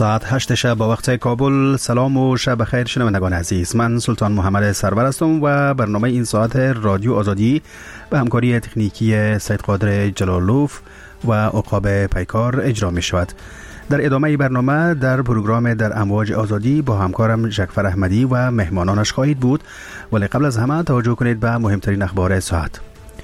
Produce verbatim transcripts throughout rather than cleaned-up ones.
ساعت هشت شب با وقت کابل. سلام و شب خیر شنوندگان عزیز، من سلطان محمد سرور هستم و برنامه این ساعت رادیو آزادی به همکاری تکنیکی سید قادر جلالوف و عقاب پیکار اجرا می شود. در ادامه برنامه در پروگرام در امواج آزادی با همکارم جعفر احمدی و مهمانانش خواهید بود، ولی قبل از همه توجه کنید به مهمترین اخبار ساعت.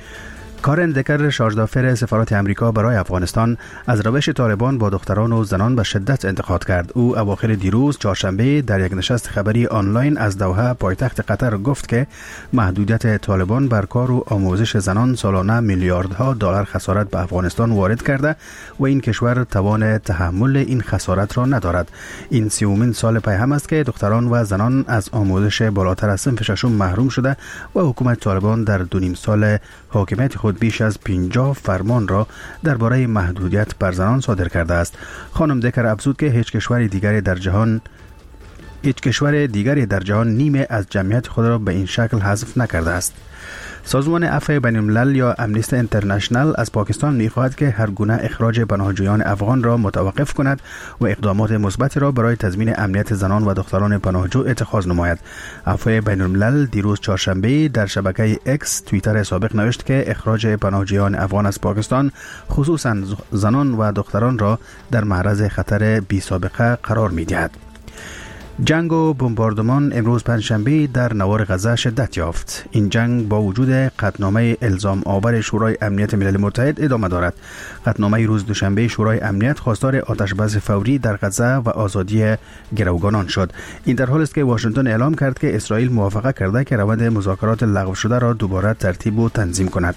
کارن دکر شارژدافر سفارت امریکا برای افغانستان از روش طالبان با دختران و زنان به شدت انتقاد کرد. او اواخر دیروز چهارشنبه در یک نشست خبری آنلاین از دوحه پایتخت قطر گفت که محدودیت طالبان بر کار و آموزش زنان سالانه میلیاردها دلار خسارت به افغانستان وارد کرده و این کشور توان تحمل این خسارت را ندارد. این سیومین سال پی هم است که دختران و زنان از آموزش بالاتر از صنف ششم محروم شده و حکومت طالبان در دو نیم سال حاکمیت خود بیش از پنجاه فرمان را درباره محدودیت بر زنان صادر کرده است. خانم دکر افزود که هیچ کشور دیگری در جهان هیچ کشور دیگری در جهان نیمه از جمعیت خود را به این شکل حذف نکرده است. سازمان عفو بین الملل یا امنیستی اینترنشنال از پاکستان می‌خواهد که هر گونه اخراج پناهجویان افغان را متوقف کند و اقدامات مثبت را برای تضمین امنیت زنان و دختران پناهجو اتخاذ نماید. عفو بین الملل دیروز چهارشنبه در شبکه اکس توییتر سابق نوشت که اخراج پناهجویان افغان از پاکستان خصوصا زنان و دختران را در معرض خطر بی سابقه قرار می‌دهد. جنگ و بمباردمان امروز پنجشنبه در نوار غزه شدت یافت. این جنگ با وجود قطعنامه الزام آور شورای امنیت ملل متحد ادامه دارد. قطعنامه روز دوشنبه شورای امنیت خواستار آتش‌بس فوری در غزه و آزادی گروگانان شد. این در حالی است که واشنگتن اعلام کرد که اسرائیل موافقت کرده که روند مذاکرات لغو شده را دوباره ترتیب و تنظیم کند.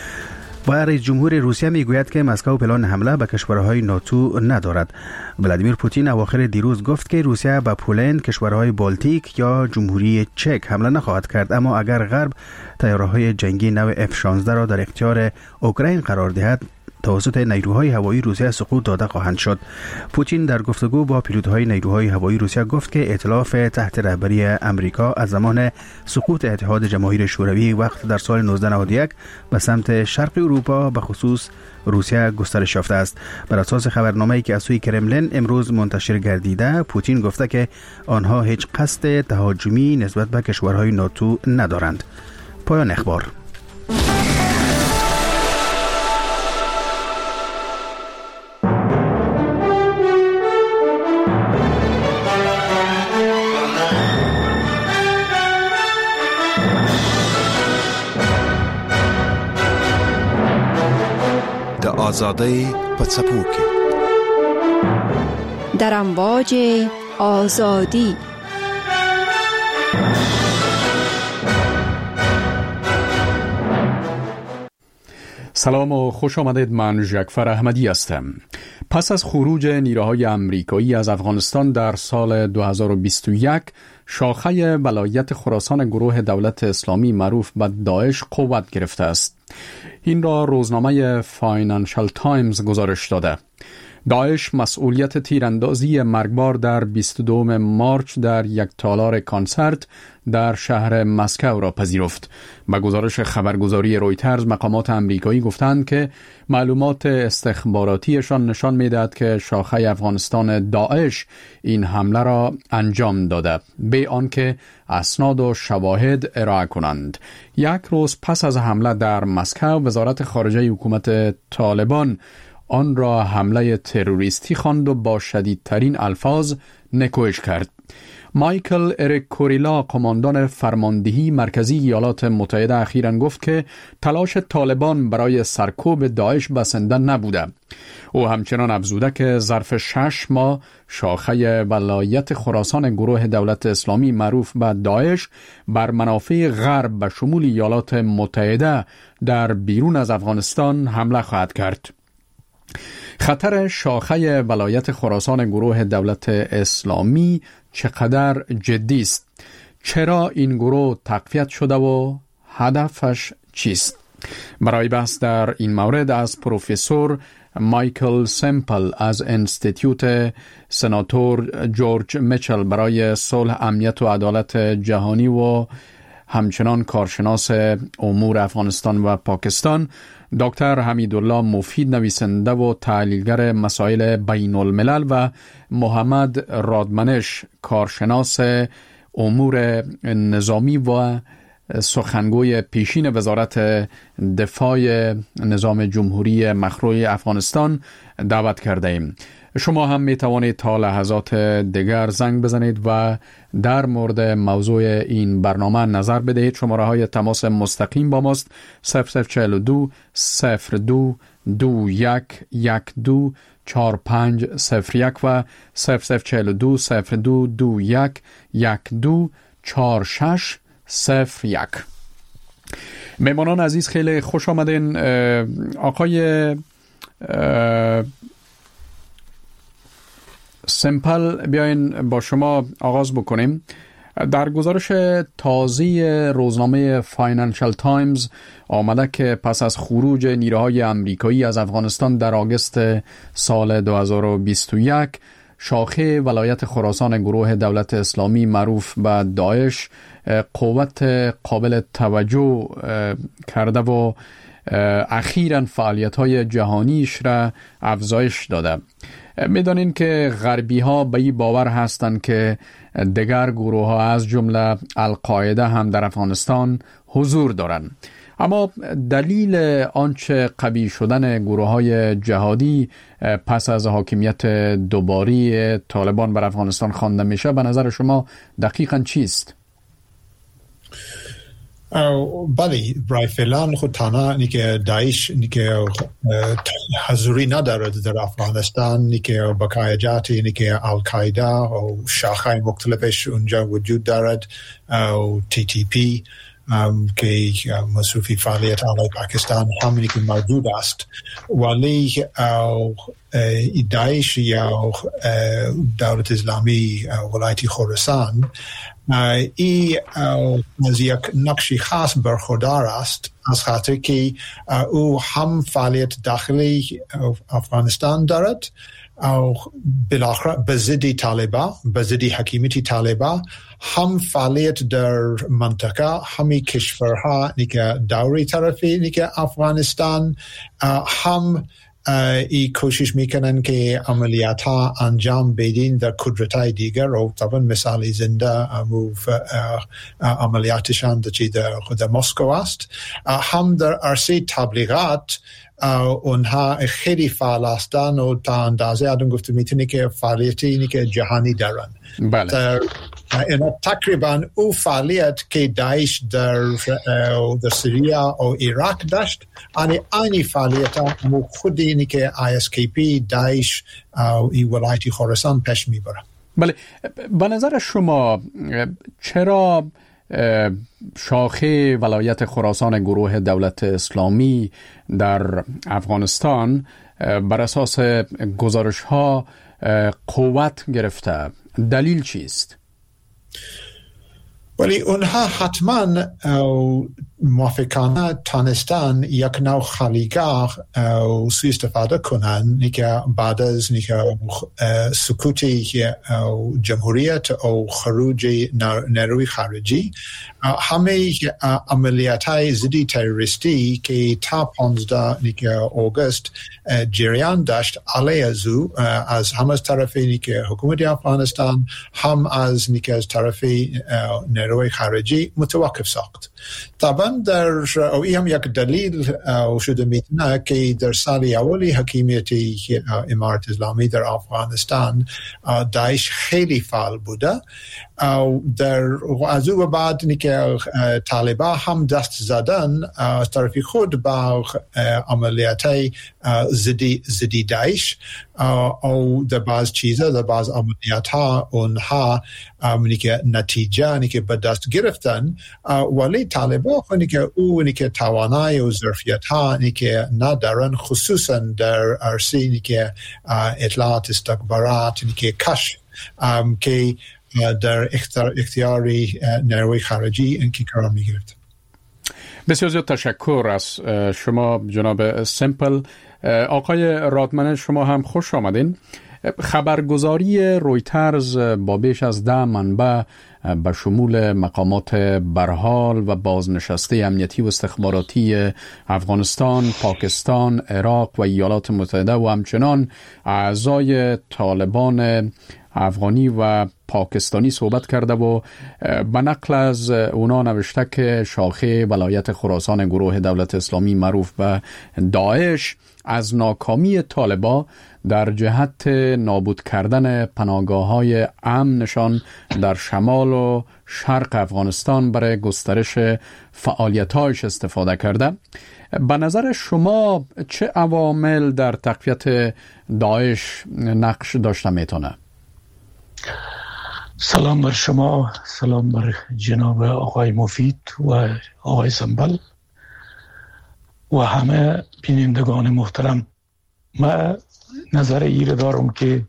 و رئیس جمهور روسیه میگوید که مسکو پلان حمله به کشورهای ناتو ندارد. ولادیمیر پوتین اواخر دیروز گفت که روسیه به پولند، کشورهای بالتیک یا جمهوری چک حمله نخواهد کرد، اما اگر غرب طیاره‌های جنگی نو اف شانزده را در اختیار اوکراین قرار دهد توسط نیروهای هوایی روسیه سقوط داده خواهند شد. پوتین در گفتگو با پیلوت‌های نیروهای هوایی روسیه گفت که ائتلاف تحت رهبری امریکا از زمان سقوط اتحاد جماهیر شوروی وقت در سال نوزده نود و یک به سمت شرق اروپا به خصوص روسیه گسترش یافته است. بر اساس خبرنامه‌ای که از سوی کرملین امروز منتشر گردیده، پوتین گفته که آنها هیچ قصد تهاجمی نسبت به کشورهای ناتو ندارند. پایان اخبار. آزادی پڅپو کې در امواج آزادی. سلام و خوش آمدید. من جعفر احمدی هستم. پس از خروج نیروهای امریکایی از افغانستان در سال دو هزار و بیست و یک، شاخه ولایت خراسان گروه دولت اسلامی معروف به داعش قوت گرفته است. این را روزنامه فاینانشال تایمز گزارش داده. داعش مسئولیت تیراندازی مرگبار در بیست و دوم مارچ در یک تالار کنسرت در شهر مسکو را پذیرفت. به گزارش خبرگزاری رویترز، مقامات آمریکایی گفتند که معلومات استخباراتیشان نشان می‌دهد که شاخه افغانستان داعش این حمله را انجام داده، به آنکه اسناد و شواهد ارائه کنند. یک روز پس از حمله در مسکو، وزارت خارجه حکومت طالبان آن را حمله تروریستی خواند و با شدیدترین الفاظ نکوهش کرد. مایکل اریک کوریلا، قماندان فرماندهی مرکزی ایالات متحده، اخیراً گفت که تلاش طالبان برای سرکوب داعش بسنده نبوده. او همچنان افزوده که ظرف شش ماه شاخه ولایت خراسان گروه دولت اسلامی معروف به داعش بر منافع غرب به شمول ایالات متحده در بیرون از افغانستان حمله خواهد کرد. خطر شاخه ولایت خراسان گروه دولت اسلامی چقدر جدی است؟ چرا این گروه تقویت شده و هدفش چیست؟ برای بحث در این مورد از پروفسور مایکل سمپل از انستیتیوت سناتور جورج میچل برای صلح، امنیت و عدالت جهانی و همچنان کارشناس امور افغانستان و پاکستان، دکتر حمیدالله مفید نویسنده و تحلیلگر مسائل بین الملل و محمد رادمنش کارشناس امور نظامی و سخنگوی پیشین وزارت دفاع نظام جمهوری مخروع افغانستان دعوت کرده ایم. شما هم می توانید تا لحظات دیگر زنگ بزنید و در مورد موضوع این برنامه نظر بدهید. شماره های تماس مستقیم با ماست صفر صفر چهل و دو صفر دو دو یک یک دو چهار پنج صفر یک و صفر صفر چهل و دو صفر دو دو یک یک دو چهار شش صفر یک. مهمانان عزیز خیلی خوش آمدین. آقای سمپل، بیاین با شما آغاز بکنیم. در گزارش تازه روزنامه فاینانشال تایمز آمده که پس از خروج نیروهای امریکایی از افغانستان در آگوست سال دو هزار و بیست و یک، شاخه ولایت خراسان گروه دولت اسلامی معروف به داعش قوت قابل توجه کرده و اخیراً فعالیت‌های جهانیش را افزایش داده. می‌دانید که غربی ها به این باور هستند که دیگر گروه ها از جمله القاعده هم در افغانستان حضور دارند. اما دلیل آنچه قوی شدن گروه های جهادی پس از حاکمیت دوباره طالبان بر افغانستان خوانده میشه به نظر شما دقیقاً چیست؟ بله، برای فعلا خود تنها نیکه داعش نیکه حضوری ندارد در افغانستان، نیکه بقایجاتی نیکه القاعده و شاخه‌های مختلفش اونجا وجود دارد، و تی تی پی که مصروفی فعالیت علیه پاکستان همینی که موجود است. ولی داعش یا دولت اسلامی ولایت خراسان ای از یک نقشی خاص برخوردار است، از خاطر که او هم فعالیت داخلی افغانستان دارد او بالاخره به ضد طالبان، به ضد حکومت طالبان، هم فعالیت در منطقه همی کشورها نیکه دوری طرفی نیکه افغانستان هم ای کوشش میکنن که عملیات ها انجام بدین در قدرت های دیگر، و طبعا مثال زنده عملیاتشان در خود مسکو است. هم در عرصه تبلیغات اونها خیلی فعال هستند و تا اندازه آدم گفته میتونه که فعالیتی که جهانی دارن. بله. در اینا تقریبا او فعالیت که داعش در در سوریا و عراق داشت، آنی آنی فعالیت ها خود اینی که آی اس کی پی داعش ای ولایت خراسان پیش میبره. بله، به نظر شما چرا شاخه ولایت خراسان گروه دولت اسلامی در افغانستان بر اساس گزارش ها قوت گرفته؟ دلیل چیست؟ ولی اونها حتما موافقانه تانستان یک نوع خالیگاه سوی استفاده کنن که بعد از سکوت جمهوریت و خروج نیروی خارجی همه عملیات های ضد تروریستی که تا پانزده آگوست جریان داشت علیه از او از هم از طرف حکومت افغانستان هم از از طرف نیروی خارجی متوقف ساخت. طبعا در او هم یک دلیل شده میتونه که در سال اولی حکومت امارت اسلامی در افغانستان داعش خیلی فعال بوده، در از او بعد که طالبان هم دست زدن از طرف خود با عملیات ضد ضد داعش او در بعض چیزا در بعض عملیات ها اونها که نتیجه که به دست گرفتن، ولی طالبان خونی که او که توانایی و ظرفیت ها که ندارن، خصوصا در عرصه که اطلاعات استخبارات که کشف که در اختیاری نیروی خارجی اینکه قرار میگیرد. بسیار زیاد تشکر از شما جناب سمپل. آقای رادمنش، شما هم خوش آمدین. خبرگزاری رویترز با بیش از ده منبع به شمول مقامات برحال و بازنشسته امنیتی و استخباراتی افغانستان، پاکستان، عراق و ایالات متحده و همچنان اعضای طالبان افغانی و پاکستانی صحبت کرده و به نقل از اونا نوشته که شاخه ولایت خراسان گروه دولت اسلامی معروف به داعش از ناکامی طالبا در جهت نابود کردن پناهگاه‌های امنشان در شمال و شرق افغانستان برای گسترش فعالیت‌هایش استفاده کرده. به نظر شما چه عوامل در تقویت داعش نقش داشته میتونه؟ سلام بر شما، سلام بر جناب آقای مفید و آقای سنبل و همه بینندگان محترم. من نظر ایره دارم که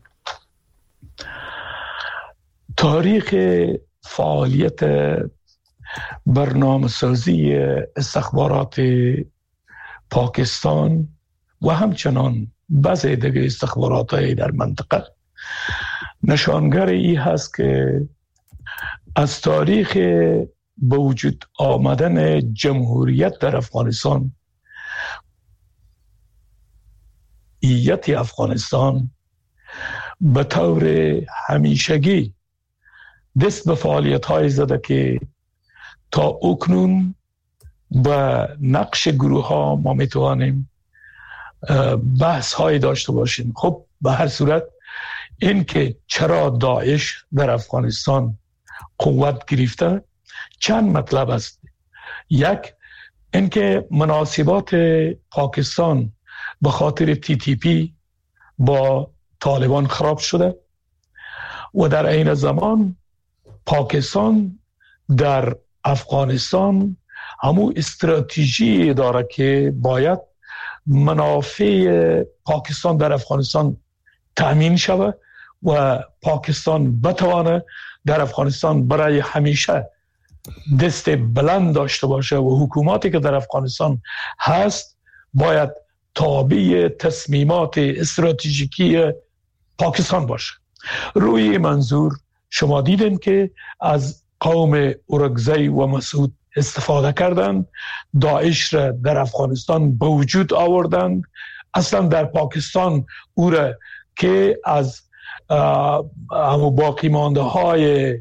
تاریخ فعالیت برنامه سازی استخبارات پاکستان و همچنان بعضی دیگه استخبارات در منطقه نشانگر ای هست که از تاریخ به وجود آمدن جمهوریت در افغانستان، ایت افغانستان به طور همیشگی دست به فعالیت های زده که تا اکنون به نقش گروه ها ما میتوانیم بحث های داشته باشیم. خب به هر صورت این که چرا داعش در افغانستان قوت گرفته چند مطلب است. یک، این که مناسبات پاکستان به خاطر تی تی پی با طالبان خراب شده و در این زمان پاکستان در افغانستان همون استراتژی داره که باید منافع پاکستان در افغانستان تأمین شود و پاکستان بتوانه در افغانستان برای همیشه دست بلند داشته باشه و حکوماتی که در افغانستان هست باید تابع تصمیمات استراتژیکی پاکستان باشه. روی منظور شما دیدن که از قوم اورگزی و مسعود استفاده کردند، داعش را در افغانستان به وجود آوردند، اصلا در پاکستان او را که از همو باقی مانده های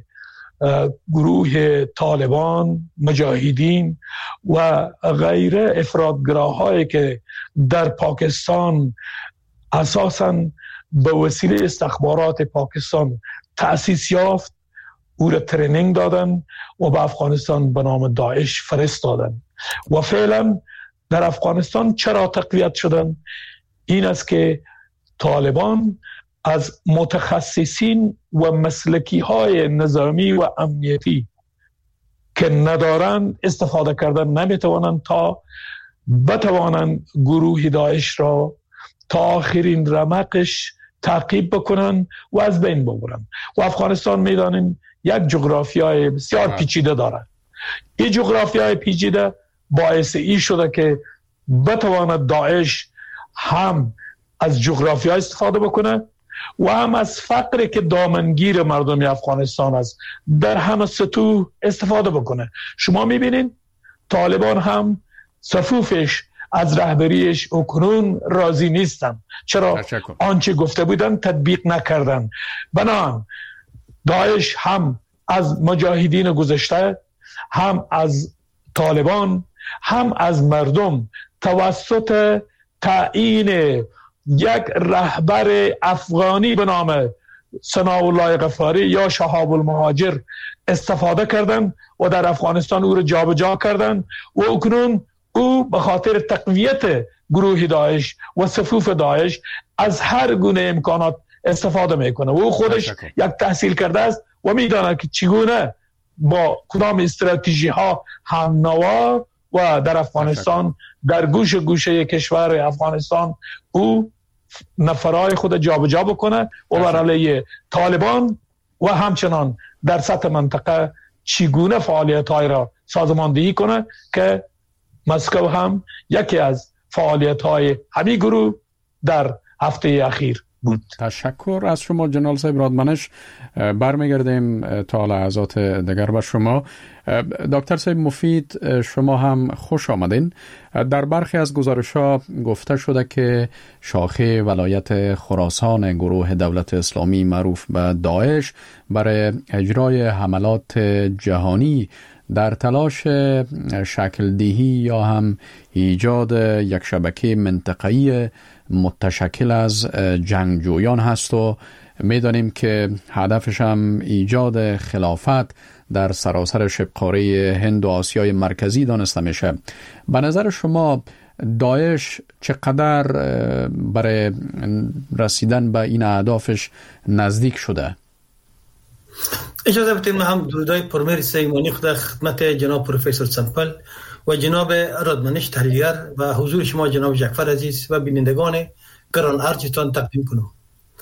گروه طالبان، مجاهدین و غیره افراطگراه هایی که در پاکستان اساساً به وسیله استخبارات پاکستان تأسیس یافت، او را ترینینگ دادن و به افغانستان به نام داعش فرستادن. و فعلا در افغانستان چرا تقویت شدن؟ این است که طالبان از متخصصین و مسلکی های نظامی و امنیتی که ندارن استفاده کردن نمیتوانند تا بتوانند گروه داعش را تا آخرین رمقش تعقیب بکنن و از بین ببرن. و افغانستان میدانیم یک جغرافیای بسیار پیچیده داره. این جغرافیای پیچیده باعث این شده که بتواند داعش هم از جغرافیا استفاده بکنه و هم از فقری که دامنگیر مردم افغانستان است در همه سطوح استفاده بکنه. شما میبینین طالبان هم صفوفش از رهبریش اکنون راضی نیستن. چرا؟ آنچه گفته بودن تطبیق نکردن. بنابراین داعش هم از مجاهدین گذشته، هم از طالبان، هم از مردم توسط تعیین یک رهبر افغانی به نام ثناءالله غفاری یا شهاب المهاجر استفاده کردن و در افغانستان او را جابجا کردن و اکنون او به خاطر تقویت گروه داعش و صفوف داعش از هر گونه امکانات استفاده میکنه و او خودش یک تحصیل کرده است و میداند که چگونه با کدام استراتژی ها هم نوا و در افغانستان در گوش گوشه کشور افغانستان او نفرای خود جابجا بکنه و بر علیه طالبان و همچنان در سطح منطقه چگونه فعالیت‌های را سازماندهی کنه که مسکو هم یکی از فعالیت‌های همین گروه در هفته اخیر بود. تشکر از شما جنرال صاحب رادمنش. برمیگردیم تا لحظات دیگر به شما. دکتر صاحب مفید، شما هم خوش آمدین. در برخی از گزارش‌ها گفته شده که شاخه ولایت خراسان گروه دولت اسلامی معروف به داعش برای اجرای حملات جهانی در تلاش شکل دهی یا هم ایجاد یک شبکه منطقه‌ای متشکل از جنگجویان هست و می‌دانیم که هدفش هم ایجاد خلافت در سراسر شبه‌قاره هند و آسیای مرکزی دانسته میشه. به نظر شما داعش چقدر برای رسیدن به این اهدافش نزدیک شده؟ اجازه بدید من هم درودای پرمیر سیمانی خود خدمت جناب پروفسور سمپل و جناب رادمنش تحلیلگر و حضور شما جناب جعفر عزیز و بینندگان گران ارجتان تقدیم کنم.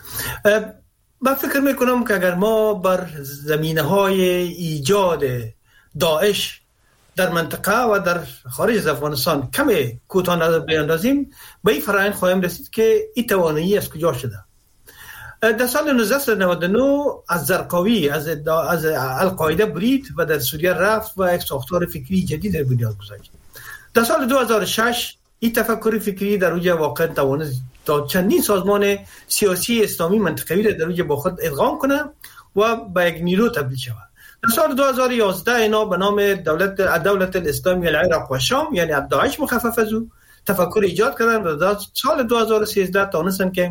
من فکر میکنم که اگر ما بر زمینه های ایجاد داعش در منطقه و در خارج از افغانستان کمی کوتاه بیاندازیم به این فرآیند خواهیم رسید که این توانایی از کجا شده. در سال نوزده نود و نه از زرقاوی از از القاعده برید و در سوریه رفت و یک ساختار فکری جدید در بنیاد گذاشت. در سال دو هزار و شش این تفکر فکری در اوج واقع توانست تا چندین سازمان سیاسی اسلامی منطقه‌ای را در اوج با خود ادغام کنه و به یک نیرو تبدیل شود. در سال دو هزار و یازده اینا به نام دولت دولت الاسلامی العراق و شام یعنی داعش مخفف از او تفکر ایجاد کردن و در سال دو هزار و سیزده تونستن که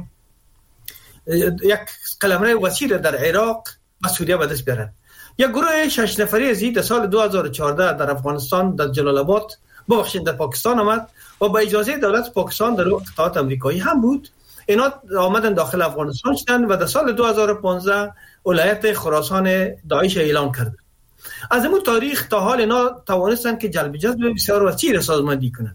یک قلمرو وسیع در عراق و سوریه به دست بیارن. یک گروه شش نفری از این در سال دو هزار و چهارده در افغانستان در جلال آباد ببخشید در پاکستان آمد و با اجازه دولت پاکستان در اتحاد آمریکایی هم بود. اینا آمدن داخل افغانستان شدن و در سال دو هزار و پانزده ولایت خراسان داعش اعلان کرد. از اون تاریخ تا حال اینا توانستن که جلب جذب بسیار وسیع سازماندهی کنند.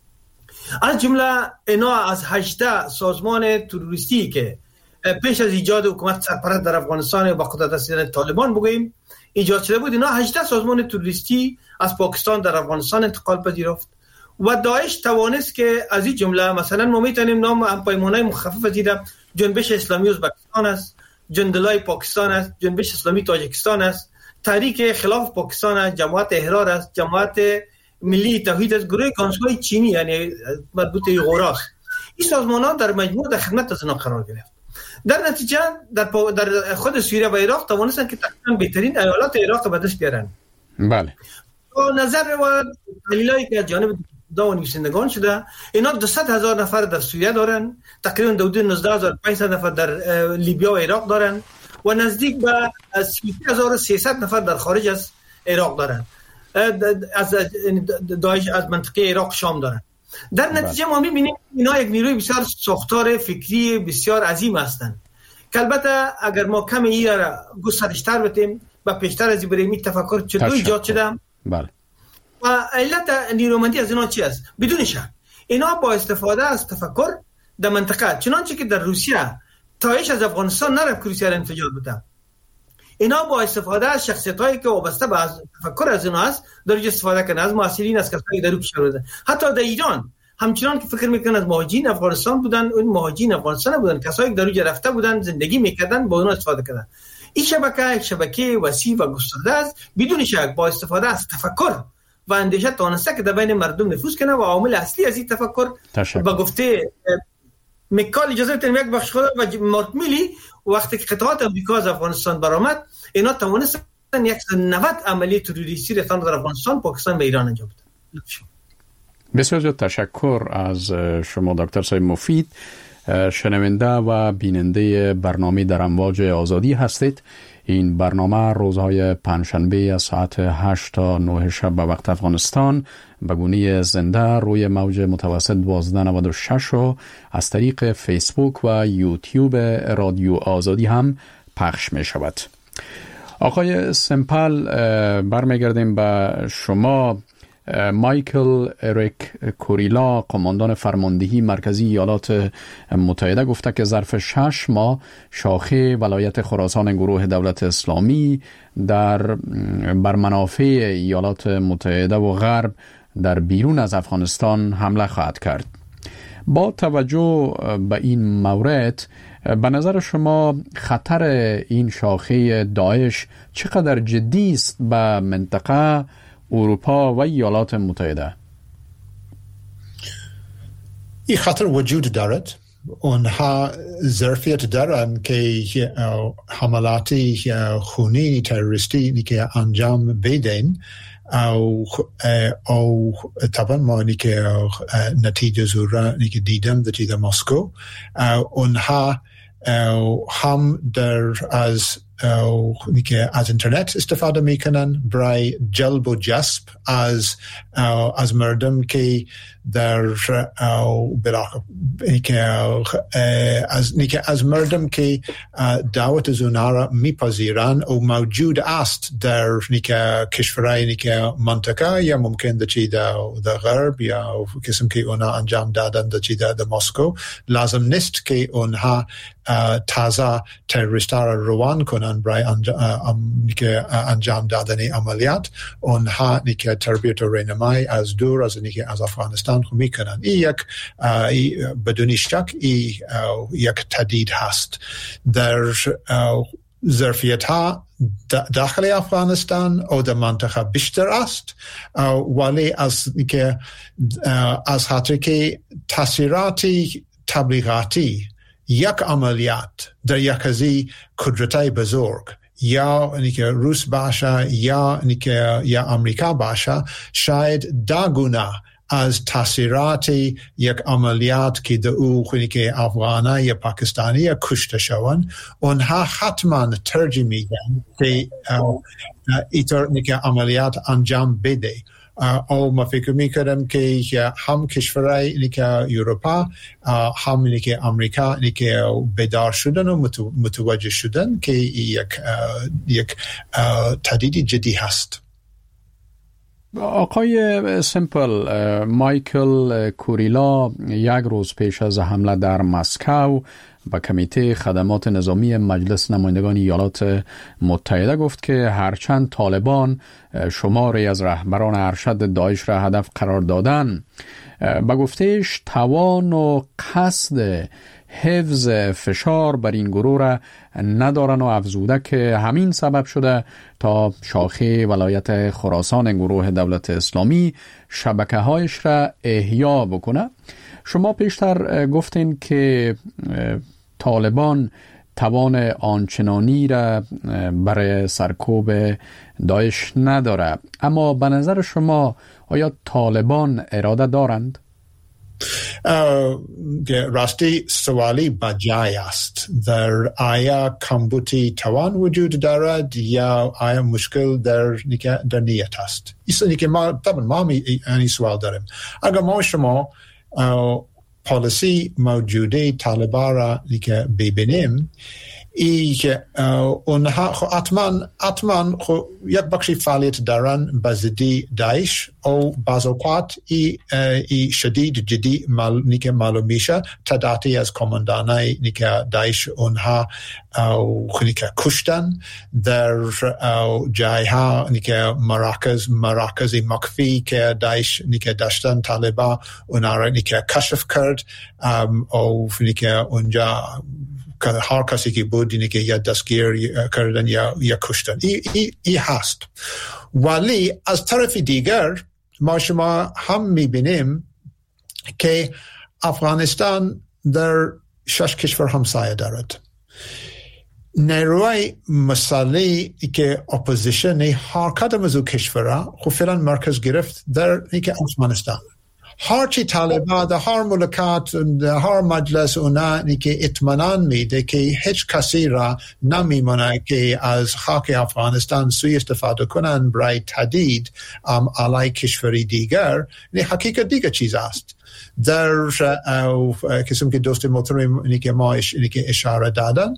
از جمله اینا از هجده سازمان تروریستی که پیش از ایجاد حکومت سرپرست در افغانستان و با قدرت رسیدن طالبان بگوییم ایجاد شده بود، اینا هجده سازمان تروریستی از پاکستان در افغانستان انتقال پذیرفت و داعش توانست که از این جمله مثلا ما میتونیم نام همپیمانای مخفف از دیدم جنبش اسلامی ازبکستان است، جندلای پاکستان است، جنبش اسلامی تاجیکستان است، تحریک خلاف پاکستان است، جماعت احرار است، جماعت ملی توحید است، گروه کانسولای چینی یعنی مربوط به غوراست. این سازمانان در مجموع در خدمت از اینا قرار گرفت. در نتیجه در, در خود سوریه و عراق توانستن که تقریبا بهترین ایالات عراق به دست بیارن. بله. با نظر و دلایلی که از جانب دو نویسندگان شده، اینا دویست هزار نفر در سوریه دارن، تقریبا حدود نوزده هزار و پانصد نفر در لیبیا و عراق دارن و نزدیک به سی هزار و سیصد نفر در خارج از عراق دارن. از داعش از منطقه عراق شام دارن. در نتیجه ما می‌بینیم اینا یک نیروی بسیار ساختار فکری بسیار عظیم هستند که البته اگر ما کم این را گسترش‌تر بتیم و پیشتر از این بریم این تفکر چطور ایجاد شده. بله. و علت نیرومندی از اینا چی است؟ بدون شک اینا با استفاده از تفکر در منطقه، چنانچه که در روسیه داعش از افغانستان نرفت که روسیه را انفجار بده، اینا با استفاده از شخصیتایی که وابسته به تفکر از اینا است در استفاده کردن از مسئولین، از کسایی در کشور بودن. حتی در ایران همچنان که فکر میکنن از مهاجرین افغانستان بودن، اون مهاجرین افغانستان بودن، کسایی که در اونجا رفته بودن زندگی میکردن با اونها استفاده کردن. این شبکه یک شبکه وسیع و گسترده است، بدون شک با استفاده از تفکر و اندیشه تونسته که در بین مردم نفوذ کنه و عامل اصلی از این تفکر با گفته میکال اجازه بدید یک بخش خود و مارک میلی وقتی که قطعات امریکا از افغانستان برآمد اینا توانستن صد و نود عملیات تروریستی را در افغانستان، پاکستان و ایران انجام بدن. بسیار زیاد تشکر از شما دکتر صاحب مفید. شنونده و بیننده برنامه در امواج آزادی هستید. این برنامه روزهای پنجشنبه از ساعت هشت تا نه شب به وقت افغانستان به گونه زنده روی موج متوسط دوازده نود و شش و از طریق فیسبوک و یوتیوب رادیو آزادی هم پخش می شود. آقای سمپل، برمیگردیم به شما. مایکل اریک کوریلا، قماندان فرماندهی مرکزی ایالات متحده، گفته که ظرف شش ماه شاخه ولایت خراسان گروه دولت اسلامی در بر منافع ایالات متحده و غرب در بیرون از افغانستان حمله خواهد کرد. با توجه به این مورد به نظر شما خطر این شاخه داعش چقدر جدی است به منطقه، اروپا و ایالات متحده؟ این خطر وجود دارد. اونها ظرفیت دارن که حملاتی خونی تروریستی که انجام بدن او او طبعا ما نیکه نتیجه زوره نیکه دیدم در چیز مسکو اونها هم در از نیکه از اینترنت استفاده میکنن برای جلب و جذب از از مردم که در براق نیکه از نیکه از مردم که دعوت زونا را میپذیرن و موجود است در نیکه کشورهای نیکه منطقه یا ممکن در چی در غرب یا کسیم که اونا انجام دادن در چی در مسکو. لازم نیست که اونها تازه تروریست را روان کنن برای انجام دادن عملیات. اونها نیکه تربیت و رهنمایی از دور از نیکه از افغانستان میکنن. این یک بدون شک این یک تهدید هست در ظرفیت ها داخل افغانستان او در منطقه بیشتر است، ولی از نیکه از خاطر که تاثیراتی تبلیغاتی یک عملیات در یک از قدرت‌های بزرگ یا نیکه روس باشه یا نیکه یا امریکا باشه شاید داگونه از تاثیرات یک عملیات که در او خونی که افغانه یا پاکستانی یا کشته شوند اونها حتما ترجیح میدن که ایتر نیکه عملیات انجام بده. او ما فکر میکردم که هم کشورهای نیکه اروپا هم نیکه امریکا نیکه بیدار شدن و متوجه شدن که یک یک تهدید جدی هست. آقای سمپل، مایکل کوریلا یک روز پیش از حمله در مسکو با کمیته خدمات نظامی مجلس نمایندگان ایالات متحده گفت که هرچند طالبان شماری از رهبران ارشد داعش را هدف قرار دادن، با گفتهش توان و قصد حفظ فشار بر این گروه را ندارن و افزوده که همین سبب شده تا شاخه ولایت خراسان گروه دولت اسلامی شبکه هایش را احیا بکنه. شما پیشتر گفتین که طالبان توان آنچنانی را برای سرکوب داعش نداره، اما به نظر شما آیا طالبان اراده دارند؟ راستی سوالی بجای است. در آیا کمبودی توان وجود دارد یا آیا مشکل در در نیت است؟ این که ما طبعا ما این سوال داریم. اگر ما شما پالیسی موجوده طالبان را ببینیم، ای که اونها حتما حتما یک بخشی فعالیت دارن به ضد داعش او بعض اوقات ای, ای شدید جدی مال نیکه معلوم میشه تعدادی از کماندانای نیکه داعش اونها او نیکه کشتن در جایها نیکه مراکز مراکز مخفی که داعش نیکه داشتن طالبان اونها را نیکه کشف کرد او نیکه اونجا هر کسی که بود اینه که یا دستگیر کردن یا یا کشتن. ای, ای, ای هست. ولی از طرف دیگر ما شما هم میبینیم که افغانستان در شش کشور همسایه دارد. نیروی مسئله که اپوزیشن هر کدام از او کشورها خب فعلا مرکز گرفت در اینکه افغانستان. هرچی طالبان در هر ملکات در هر مجلس اونا که اطمینان میده که هیچ کسی را نمیمونه که از خاک افغانستان سوی استفاده کنن برای تهدید علیه کشوری دیگر، این حقیقت دیگر چیز است. در کسیم که دوست محترم اینی که ما اینی که اشاره دادن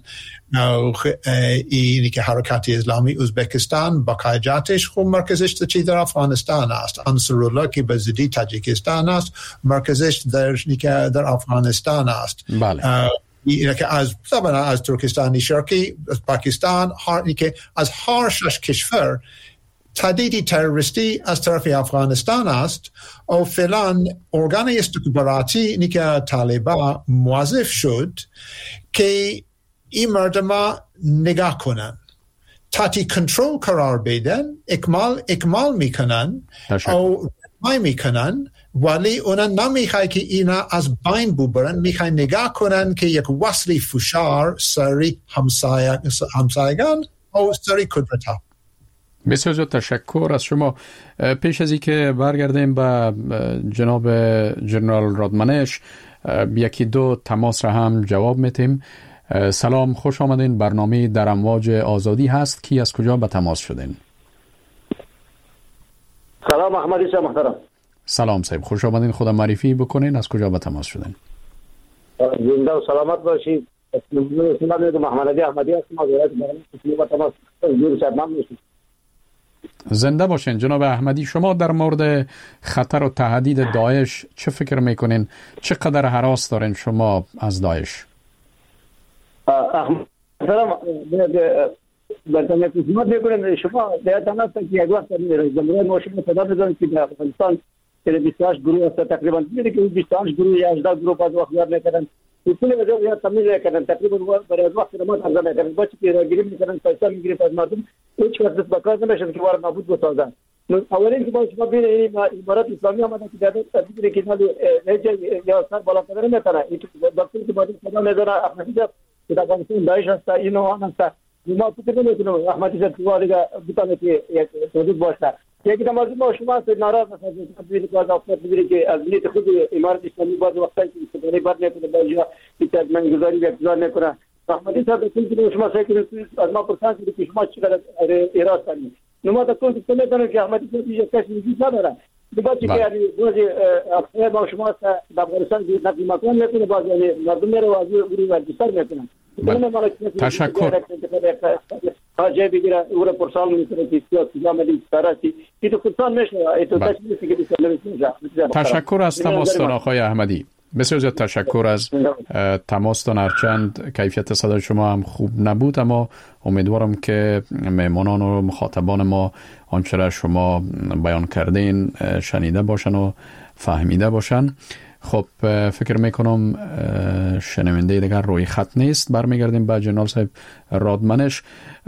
اینی که حرکت اسلامی ازبکستان با قاعدتش خوب مرکزش در در افغانستان است. انصرالله که به ضد تاجیکستان است مرکزش در در افغانستان است. بله. اینه که از طبعا از ترکستان شرقی، از پاکستان، هر که از هر شش کشور تهدید تروریستی از طرف افغانستان است و فعلا ارگان استخباراتی نیکه طالبان موظف شد که این مردم نگاه کنن، تحت کنترل قرار بدن، اکمال اکمال میکنن او رای میکنن، ولی اونا نمیخوای که اینا از بین ببرن، میخوای نگاه کنن که یک وصل فشار سری همسایگان او سری قدرت ها. بسیار زیاد تشکر از شما. پیش از اینکه برگردیم به جناب جنرال رادمنش، یکی دو تماس را هم جواب میتیم. سلام، خوش آمدین. برنامه در امواج آزادی هست. کی از کجا به تماس شدین؟ سلام احمدی صاحب محترم. سلام صاحب، خوش آمدین. خودم معرفی بکنین، از کجا به تماس شدین؟ زنده و سلامت باشید. اسلام محمدی احمدی هستم از ولایت بغلان. با تماس جور شدم میشم. زنده باشین جناب احمدی. شما در مورد خطر و تهدید داعش چه فکر میکنین؟ چقدر هراس دارین شما از داعش؟ سلام برتن خدمت میکنم. شما دیدن است که یک وقت رئیس جمهور ما شما صدا می‌زنید که در افغانستان که بیست و هشت گروه است تقریبا، میگه که بیست و هشت گروه یا هجده گروه باز وقت یاد میکنن، اصول وجه یا تمیز میکنن، تقریبا برای از وقت ما ترجمه میکنن، بچه که راگیری میکنن، پیسه میگیرن از مردم، هیچ وقت به کار نمیشن که وارد نابود بسازن. اولین که باید شما ببینید امارات اسلامی آمده که در تدبیر که نالی یا سر بالا کردن نمیتونه، این دکتر که باید صدا میزنه احمدی صاحب که در افغانستان داعش هست، اینو آن هست. ما فکر نمی‌کنم احمدی صاحب که وارد بتونه که یک حدود باشه. یکی نماز ما شما سے ناراض هستید تدبیر که از افراد بگیرید که از نیت خود امارات اسلامی بعض وقتا که استفاده بد نکنه، بعضی وقتا من گزاری به گزار نکنه. احمدی صاحب که شما سعی از ما پرسان که شما چقدر ایراد کنید. نما تا کنید که می‌دونم که احمدی صاحب یک کسی وجود نداره. دیگه چه یعنی روزی افراد ما شما در افغانستان نقل مکان میکنه، بعضی یعنی مردم میره و از گروه ورزشکار میکنن. تشکر. جای بگیره او را پرسان میکنه که سیاست جامعه سراسی که تو خودسان میشه ایتو تشمیل که بسیار تشکر از تماستان آقای احمدی. بسیار زیاد تشکر از تماستان. هرچند کیفیت صدای شما هم خوب نبود، اما امیدوارم که مهمانان و مخاطبان ما آنچه را شما بیان کردین شنیده باشن و فهمیده باشن. خب فکر میکنم شنونده دیگر روی خط نیست. برمیگردیم به جنرال صاحب رادمنش.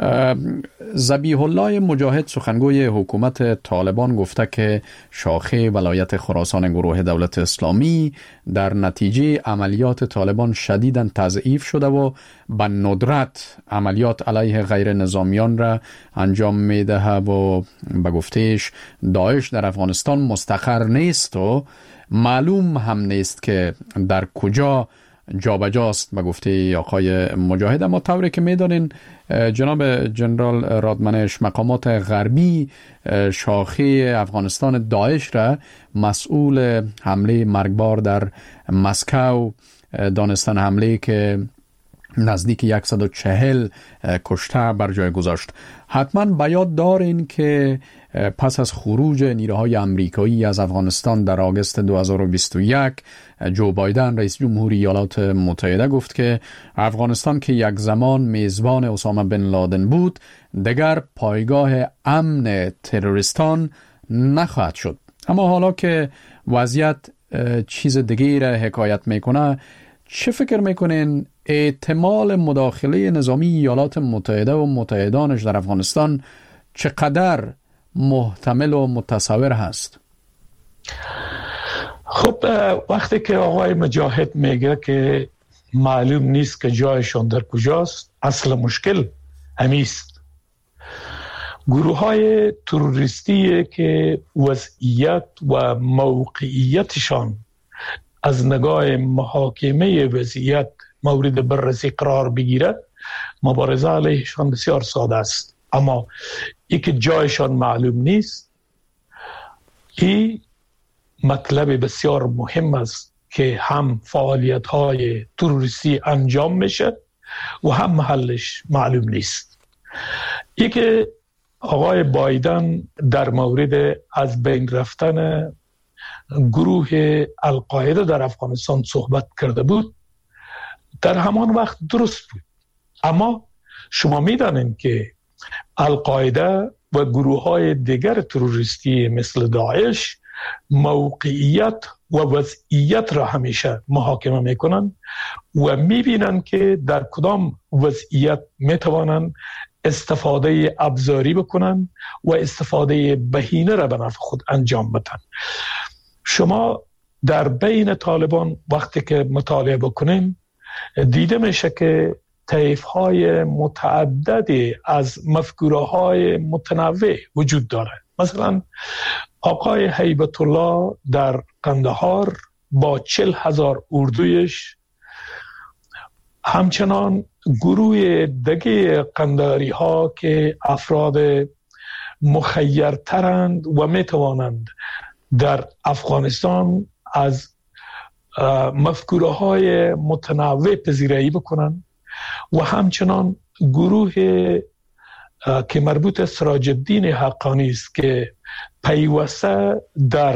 ذبیح الله مجاهد سخنگوی حکومت طالبان گفته که شاخه ولایت خراسان گروه دولت اسلامی در نتیجه عملیات طالبان شدیداً تضعیف شده و به ندرت عملیات علیه غیر نظامیان را انجام میده و به گفتهش داعش در افغانستان مستقر نیست و معلوم هم نیست که در کجا جابجاست به گفته آقای مجاهد. اما طوری که میدانین جناب جنرال رادمنش، مقامات غربی شاخه افغانستان داعش را مسئول حمله مرگبار در مسکو دانستن، حمله که نزدیک صد و چهل کشته بر جای گذاشت. حتما به یاد دارین که پس از خروج نیروهای امریکایی از افغانستان در آگوست دو هزار و بیست و یک، جو بایدن رئیس جمهوری ایالات متحده گفت که افغانستان که یک زمان میزبان اسامه بن لادن بود دیگر پایگاه امن تروریستان نخواهد شد. اما حالا که وضعیت چیز دیگری را حکایت میکنه، چه فکر میکنین احتمال مداخله نظامی ایالات متحده و متحدانش در افغانستان چقدر محتمل و متصور هست؟ خب وقتی که آقای مجاهد میگه که معلوم نیست که جایشان در کجاست، اصل مشکل همیست. گروه های تروریستی که وضعیت و موقعیتشان از نگاه محاکمه وضعیت مورد بررسی قرار بگیره، مبارزه علیهشان بسیار ساده است. اما ای که جایشان معلوم نیست، این مطلب بسیار مهم است که هم فعالیت های تروریستی انجام میشه و هم محلش معلوم نیست. ای که آقای بایدن در مورد از بین رفتن گروه القاعده در افغانستان صحبت کرده بود، در همان وقت درست بود. اما شما میدانید که القاعده و گروه های دیگر تروریستی مثل داعش موقعیت و وضعیت را همیشه محاکمه میکنن و میبینن که در کدام وضعیت میتوانن استفاده ابزاری بکنن و استفاده بهینه را به نفع خود انجام بدن. شما در بین طالبان وقتی که مطالعه بکنیم دیده میشه که طیف‌های متعددی از مفکوره‌های متنوع وجود داره. مثلا آقای هیبت الله در قندهار با چل هزار اردویش، همچنان گروه دیگه قنداری ها که افراد مخیرترند و میتوانند در افغانستان از مفکوره های متنوع پذیرایی بکنند و همچنان گروه که مربوط سراج الدین حقانی است که پیوسته در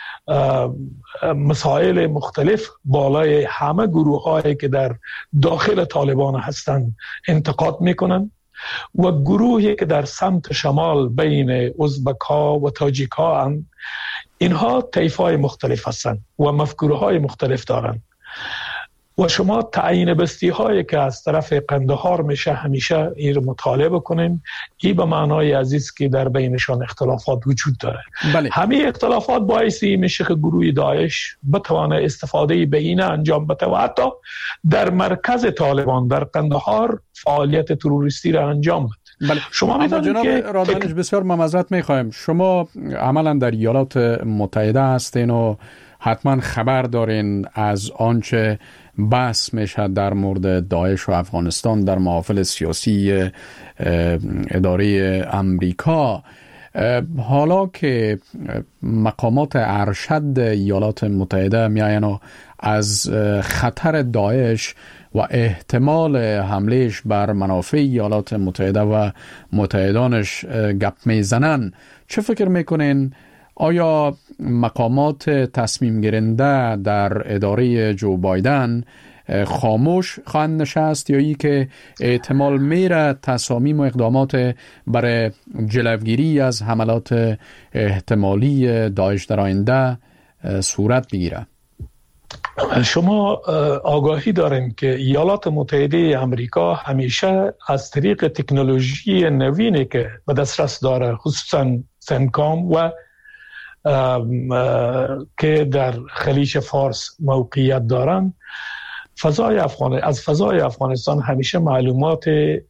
مسائل مختلف بالای همه گروه هایی که در داخل طالبان هستند انتقاد میکنند و گروهی که در سمت شمال بین ازبک ها و تاجیک ها هستند، اینها طیف های مختلف هستند و مفکوره های مختلف دارند و شما تعیین بستی هایی که از طرف قندهار میشه همیشه این رو مطالعه بکنیم. این به معنای عزیز که در بینشان اختلافات وجود داره. بله. همین اختلافات باعثی میشه که گروه داعش بتوانه استفاده بهینه انجام بده و حتی در مرکز طالبان در قندهار فعالیت تروریستی را انجام بده. بله. شما اما جناب که رادانش بسیار معذرت میخوایم، شما عملا در ایالات متحده هستین و حتما خبر دارین از آنچه بحث میشه در مورد داعش و افغانستان در محافل سیاسی اداره امریکا. حالا که مقامات ارشد ایالات متحده میاین و از خطر داعش و احتمال حملهش بر منافع ایالات متحده و متحدانش گپ میزنن، چه فکر میکنین؟ آیا مقامات تصمیم گیرنده در اداره جو بایدن خاموش خواهند نشست یا ای که احتمال میره تصامیم و اقدامات برای جلوگیری از حملات احتمالی داعش در آینده صورت بگیره؟ شما آگاهی دارین که ایالات متحده آمریکا همیشه از طریق تکنولوژی نوینی که به دسترس داره، خصوصا سنکام و که در خلیج فارس موقعیت دارن، فضای افغان از فضای افغانستان همیشه معلومات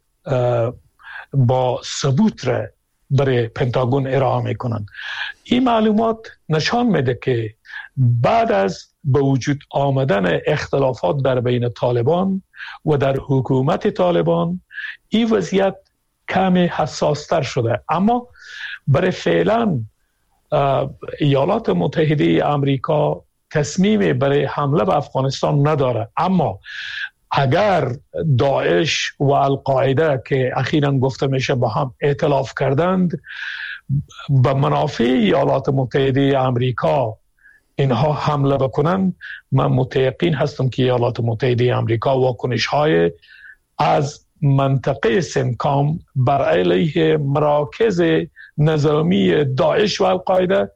با ثبوت را برای پنتاگون ارائه میکنن. این معلومات نشان میده که بعد از به وجود آمدن اختلافات در بین طالبان و در حکومت طالبان این وضعیت کمی حساستر شده، اما برای فعلا ایالات متحده آمریکا تصمیم برای حمله به افغانستان نداره. اما اگر داعش و القاعده که اخیراً گفته میشه با هم ائتلاف کردند، به منافع ایالات متحده آمریکا اینها حمله بکنند، من متیقن هستم که ایالات متحده آمریکا واکنش های از منطقه سنکام بر علیه مراکز نظامی داعش و القاعده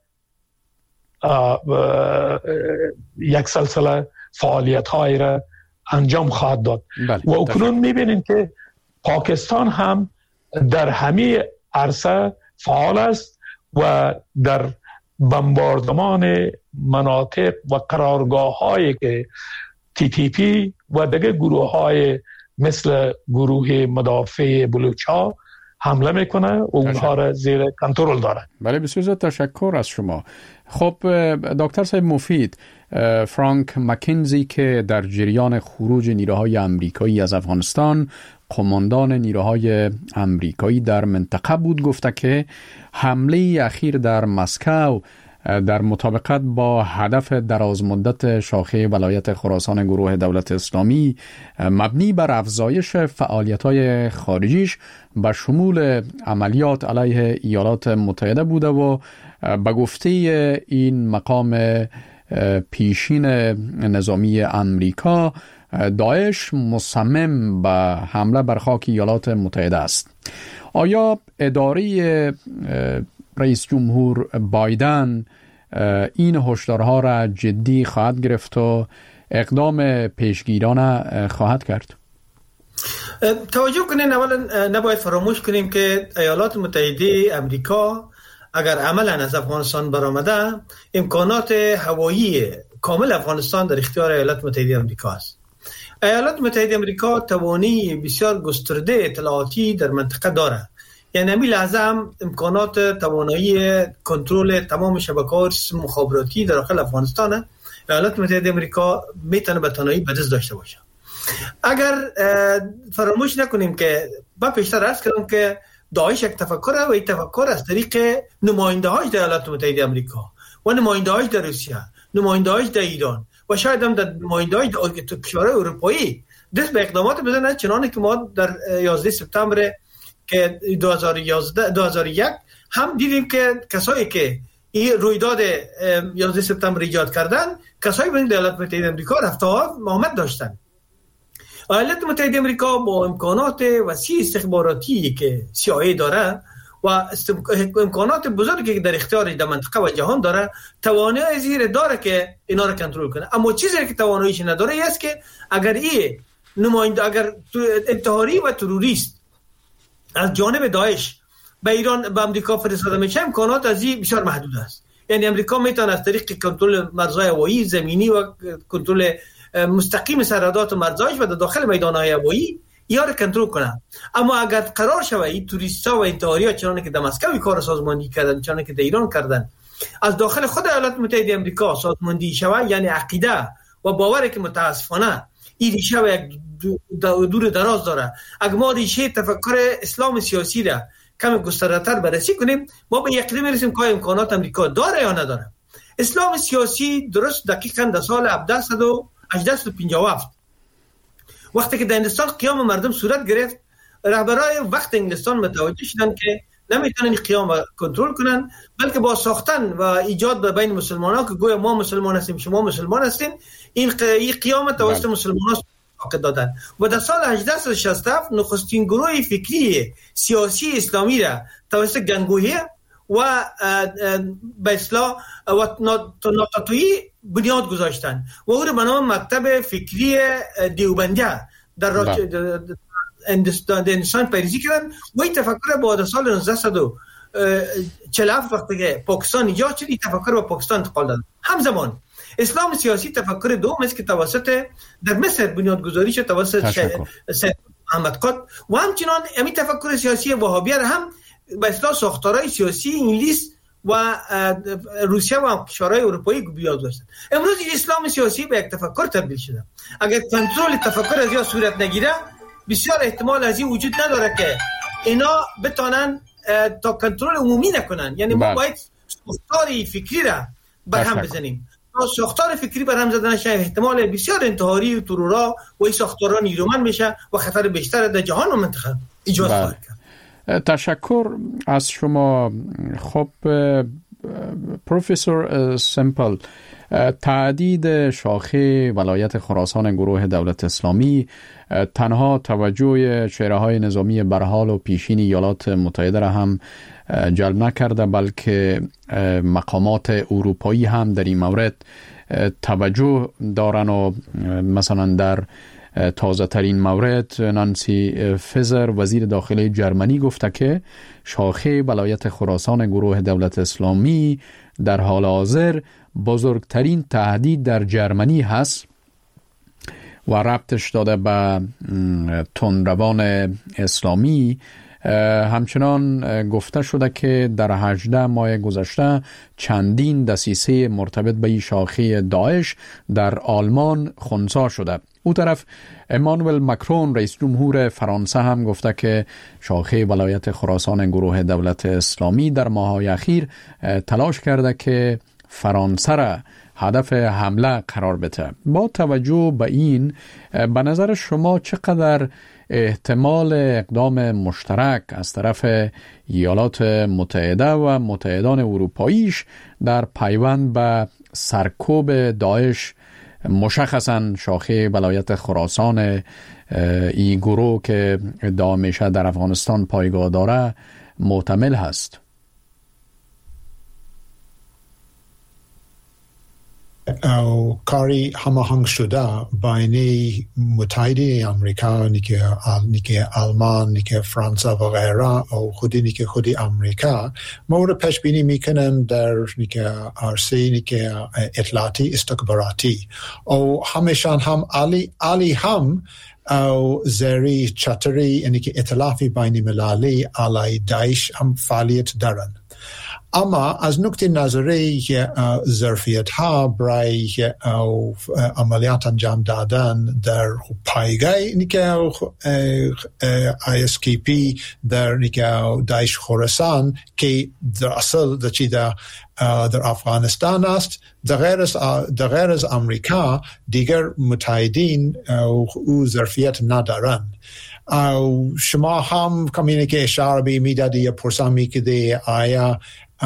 یک سلسله فعالیت های را انجام خواهد داد. بله. و اکنون میبینیم که پاکستان هم در همین عرصه فعال است و در بمباردمان مناطق و قرارگاه هایی که تی تی پی و دیگه گروه های مثل گروه مدافع بلوچ ها حمله میکنه و اونها را زیر کنترل داره. بله، بسیار زیاد تشکر از شما. خب دکتر صاحب مفید، فرانک مکنزی که در جریان خروج نیروهای آمریکایی از افغانستان قماندان نیروهای آمریکایی در منطقه بود، گفته که حمله اخیر در مسکو در مطابقت با هدف درازمدت شاخه ولایت خراسان گروه دولت اسلامی مبنی بر افزایش فعالیت‌های خارجیش به شمول عملیات علیه ایالات متحده بوده و به گفته این مقام پیشین نظامی امریکا، داعش مصمم به حمله بر خاک ایالات متحده است. آیا اداره رئیس جمهور بایدن این هشدارها را جدی خواهد گرفت و اقدام پیشگیرانه خواهد کرد؟ توجه کنین، اولا نباید فراموش کنیم که ایالات متحده امریکا اگر عملا از افغانستان برآمده، امکانات هوایی کامل افغانستان در اختیار ایالات متحده امریکا است. ایالات متحده امریکا توانی بسیار گسترده اطلاعاتی در منطقه داره، یعنی همین لحظه هم امکانات توانایی کنترل تمام شبکه‌های مخابراتی در داخل افغانستان ایالات متحده امریکا میتونه به تنهایی به دست داشته باشه. اگر فراموش نکنیم که با پیشتر عرض کردم که داعش یک تفکر و این تفکر از طریق نماینده هاش در ایالات متحده امریکا و نماینده هاش در روسیه، نماینده هاش در ایران و شاید هم در نماینده هاش در کشورهای اروپایی دست به اقدامات بزنند، چنانه که ما در یازده سپتامبر که دو هزار و یازده دو هزار و یک هم دیدیم که کسایی که این رویداد یازده سپتامبر ایجاد کردن کسایی بودند در ایالات متحده امریکا رفت آمد داشتن. ایالات متحده امریکا با امکانات وسیع استخباراتی که سی آی ای داره و امکانات بزرگی که در اختیار در منطقه و جهان داره، توانایی زیر داره که اینا رو کنترل کنه. اما چیزی که تواناییش نداره است که اگر این نماینده اگر انتحاری و تروریست از جانب داعش به ایران به امریکا فرستاده میشه، امکانات از این بسیار محدود است. یعنی امریکا میتونه از طریق کنترل مرزهای هوایی، زمینی و کنترل مستقیم سرحدات و مرزهایش و در داخل میدانهای هوایی یا رو کنترل کنه. اما اگر قرار شود این توریستا و انتحاری‌ها چنانه که در مسکو کار سازماندهی کردن، چنانه که در ایران کردن، از داخل خود ایالات متحده امریکا سازماندهی شود، یعنی عقیده و باوری که متاسفانه این ریشه و یک دور دراز داره. اگر ما ریشه تفکر اسلام سیاسی را کم گسترده‌تر بررسی کنیم، ما به یقین میرسیم که امکانات امریکا داره یا نداره. اسلام سیاسی درست دقیقاً در سال هزار و هشتصد و پنجاه و هفت وقتی که در هندوستان قیام مردم صورت گرفت، رهبرای وقت انگلستان متوجه شدن که نمیتونن قیام کنترل کنن، بلکه با ساختن و ایجاد بین مسلمانان که گویا ما مسلمان هستیم شما مسلمان هستین، این قیام توسط مسلمانان عقد دادن. و در سال هجده شصت و هفت نخستین گروه فکری سیاسی اسلامی را توسط گنگوهی و به اصطلاح و ناتاتویی بنیاد گذاشتن و او را به نام مکتب فکری دیوبندیه در هندوستان پیروزی کردن. و این تفکر بعد سال نوزده و چهل و هفت وقتی که پاکستان ایجاد شد، این تفکر به پاکستان انتقال داد. همزمان اسلام سیاسی تفکر دوم است که توسط در مصر بنیاد گذاری شد توسط سید محمد قطب و همچنان همین تفکر سیاسی وهابیه هم به اصطلاح ساختارهای سیاسی انگلیس و روسیه و کشورهای اروپایی بیاد داشتن. امروز اسلام سیاسی به یک تفکر تبدیل شده. اگر کنترل تفکر از یا صورت نگیره، بسیار احتمال از این وجود نداره که اینا بتونن تا کنترل عمومی نکنن. یعنی ما باید ساختار فکری را برهم بزنیم. تا ساختار فکری برهم زدن شه، احتمال بسیار انتحاری و ترورا و این ساختارها نیرومند میشه و خطر بیشتر در جهان و منطقه ایجاد خواهد کرد. تشکر از شما. خب پروفسور سمپل، تعدید شاخه ولایت خراسان گروه دولت اسلامی تنها توجه چهره‌های نظامی برحال و پیشین ایالات متحده را هم جلب نکرده، بلکه مقامات اروپایی هم در این مورد توجه دارن و مثلا در تازه ترین مورد نانسی فزر وزیر داخلی جرمنی گفته که شاخه ولایت خراسان گروه دولت اسلامی در حال حاضر بزرگترین تهدید در جرمنی هست و ربطش داده به تندروان اسلامی. همچنان گفته شده که در هجده ماه گذشته چندین دسیسه مرتبط به این شاخه داعش در آلمان خنثی شده. او طرف امانوئل مکرون رئیس جمهور فرانسه هم گفته که شاخه ولایت خراسان گروه دولت اسلامی در ماه‌های اخیر تلاش کرده که فرانسه را هدف حمله قرار بده. با توجه به این، به نظر شما چقدر احتمال اقدام مشترک از طرف ایالات متحده و متحدان اروپاییش در پیوند به سرکوب داعش مشخصا شاخه ولایت خراسان این گروه که ادعا میشه در افغانستان پایگاه داره محتمل هست؟ او کاری هماهنگ شده بین متحده امریکا نیکه نیکه آلمان نیکه فرانسه و غیره او خودی نیکه خودی امریکا ما رو پیش بینی میکنم در نیکه عرصه نیکه اطلاعاتی استخباراتی او همیشان هم علی علی هم او زری چتری یعنی که اطلافی بین مللی علی داعش هم فعالیت دارن. اما از نقطه نظری ظرفیت ها برای عملیات انجام دادن در پایگاه نیکه آی اس کی پی در نیکه داعش خراسان که در اصل در چی در در افغانستان است در غیر از در غیر از امریکا دیگر متحدین او ظرفیت ندارند. او شما هم کمی که اشاره به میدادی یا پرسان میکده آیا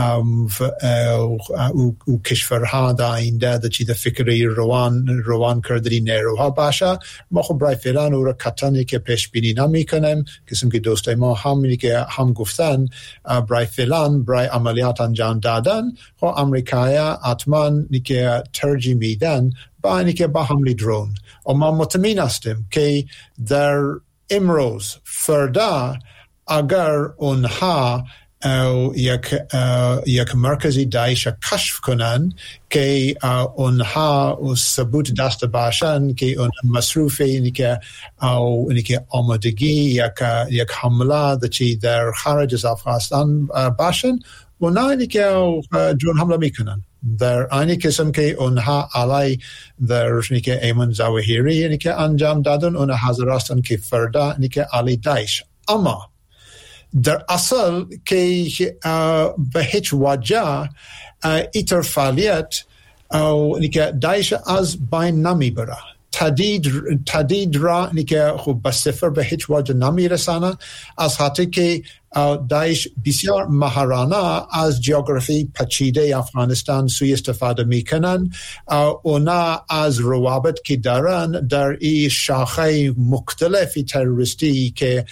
او کشورها در آینده در چیز فکری روان روان کردنی نیروها باشه ما خب برای فعلا او را کتانی که پیش بینی نمی کنیم کسیم که دوستای ما هم که هم گفتن برای فعلا برای عملیات انجام دادن خب امریکایی حتما که ترجیح میدن با اینی که با حمله درون و ما مطمئن هستیم که در امروز فردا اگر اونها یک یک مرکزی داعش کشف کنن که اونها ثبوت داشته باشن که اون مصروف اینی که او اینی که آمادگی یک یک حمله دچی در خارج از افغانستان باشن اونها اینی که درون حمله میکنن در آنی قسم که اونها علی در اینی که ایمن ظواهری اینی که انجام دادن اونها حاضر هستن که فردا اینی که علی داعش. اما در اصل که به هیچ وجه ایتر فعالیت او نیکه داعش از بین نمیبره تدید تدید را نیکه خوب به صفر به هیچ وجه نمیرسانه از حتی که داعش بسیار مهارانه از جغرافی پیچیده افغانستان سوی استفاده میکنن اونا از روابط که دارن در این شاخه مختلفی تروریستی که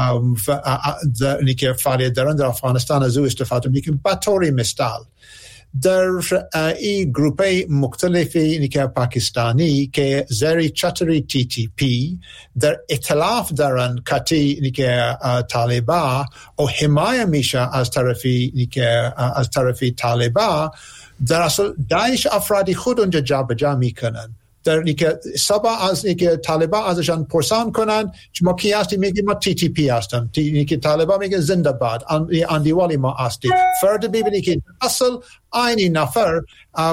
که فعالیت دارن در افغانستان از او استفاده میکنن. به طور مثال در این گروه مختلفی که پاکستانی که زیر چتری تی تی پی در ائتلاف دارن کتی که طالبان و حمایه میشه از طرفی که از طرفی طالبان در اصل داعش افرادی خود اونجا جابجا میکنن در نیکه سبا از نیکه طالبان ازشان پرسان کنن شما کی هستی میگی ما تی تی پی هستم نیکه طالبان میگه زنده باد اندیوالی ما هستی فرد ببینی که اصل اینی نفر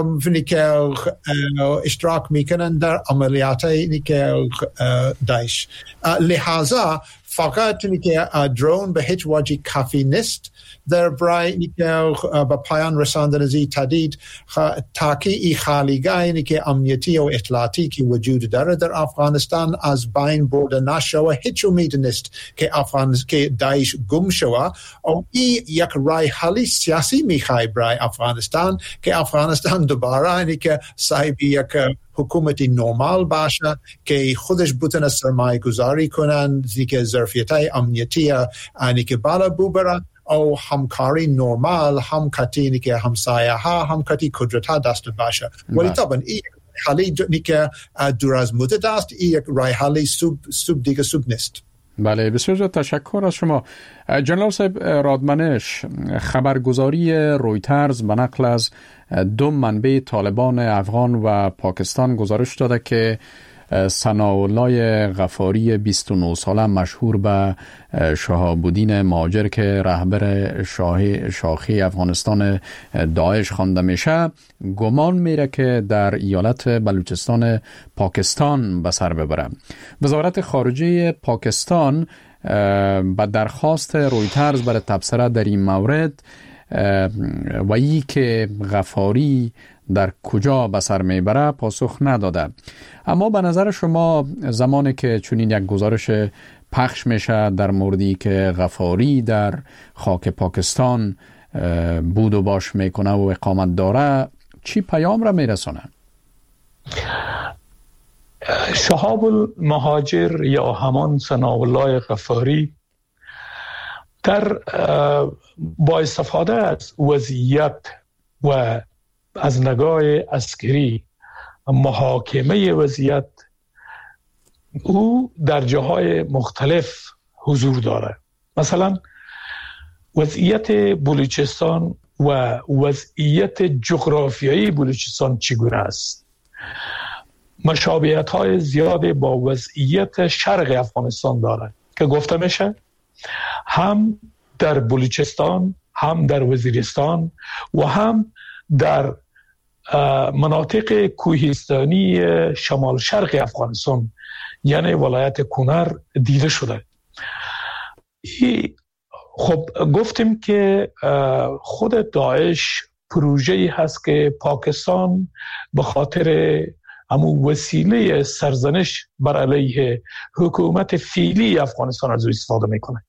نیکه اشتراک میکنن در عملیات نیکه داعش لحاظا فقط نیکه درون به هیچ وجه کافی نیست در برای نیکه به پایان رساندن زی تدید تاکی ای خالیگاه که امنیتی و اطلاعاتی که وجود داره در افغانستان از بین برده نشوه هیچ امید نیست که افغانستان که داعش گم شوه و این یک راه حلی سیاسی میخوای برای افغانستان که افغانستان دوباره نیکه صاحب یک حکومتی نرمال باشه که خودش بتونه سرمایه گذاری کنن که ظرفیت‌های امنیتی اینی که بالا ببره او همکاری نرمال هم کتی که همسایه ها هم کتی قدرت ها دست باشه ولی طبعا این حالی که دور از مدت است این یک رای حالی سوب سوب دیگه سوب نیست. بله بسیار زیاد تشکر از شما جنرال صاحب. رادمنش خبرگزاری رویترز به نقل از دو منبع طالبان افغان و پاکستان گزارش داده که ثناءالله غفاری بیست و نه ساله مشهور به شهاب‌الدین مهاجر که رهبر شاخه افغانستان داعش خوانده میشه گمان میره که در ایالت بلوچستان پاکستان به سر ببره. وزارت خارجه پاکستان به درخواست رویترز برای تبصره در این مورد و ای که غفاری در کجا به سر میبره پاسخ نداده. اما به نظر شما زمانی که چنین یک گزارش پخش میشه در موردی که غفاری در خاک پاکستان بود و باش میکنه و اقامت داره چی پیام را میرسونه؟ شهاب المهاجر یا همان ثناءالله غفاری در با استفاده از وضعیت و از نگاه عسکری محاکمه وضعیت او در جاهای مختلف حضور داره. مثلا وضعیت بلوچستان و وضعیت جغرافیایی بلوچستان چگونه است؟ مشابهت های زیاد با وضعیت شرق افغانستان داره که گفته میشه هم در بلوچستان، هم در وزیرستان و هم در مناطق کوهستانی شمال شرق افغانستان یعنی ولایت کنر دیده شده. خب گفتیم که خود داعش پروژه‌ای هست که پاکستان به خاطر همون وسیله سرزنش بر علیه حکومت فعلی افغانستان از او استفاده میکنه.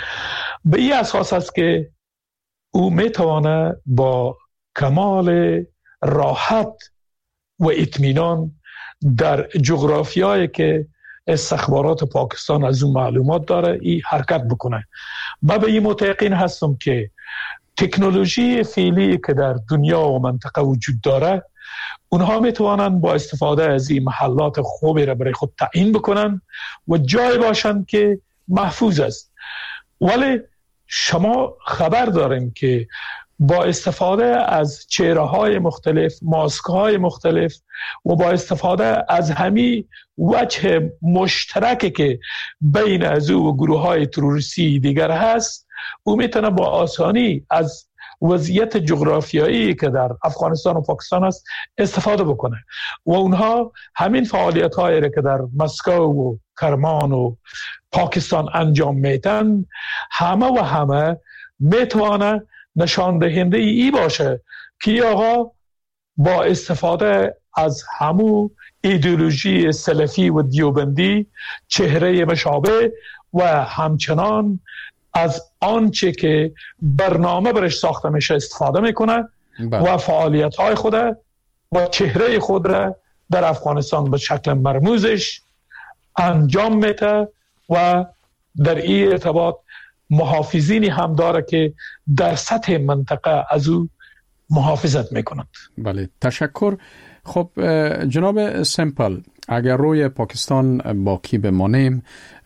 به این اساس است که او میتوانه با کمال راحت و اطمینان در جغرافیایی که استخبارات پاکستان از اون معلومات داره این حرکت بکنه. من به این متقین هستم که تکنولوژی فعلی که در دنیا و منطقه وجود داره اونها میتوانند با استفاده از این محلات خوبی را برای خود تعیین بکنن و جای باشند که محفوظ است. ولی شما خبر داریم که با استفاده از چهره‌های مختلف، ماسک‌های مختلف و با استفاده از همین وجه مشترکی که بین از او و گروه‌های تروریستی دیگر هست، او میتونه با آسانی از وضعیت جغرافیایی که در افغانستان و پاکستان است استفاده بکنه و اونها همین فعالیت‌هایی را که در مسکو و کرمان و پاکستان انجام میتن همه و همه میتونه نشان دهنده ای باشه که آقا با استفاده از همون ایدئولوژی سلفی و دیوبندی چهره مشابه و همچنان از آنچه که برنامه برش ساخته میشه استفاده میکنه و فعالیت های خود و چهره خود را در افغانستان به شکل مرموزش انجام میده و در این ارتباط محافظینی هم داره که در سطح منطقه از او محافظت میکنند. بله، تشکر. خب جناب سمپل، اگر روی پاکستان باقی بمانیم،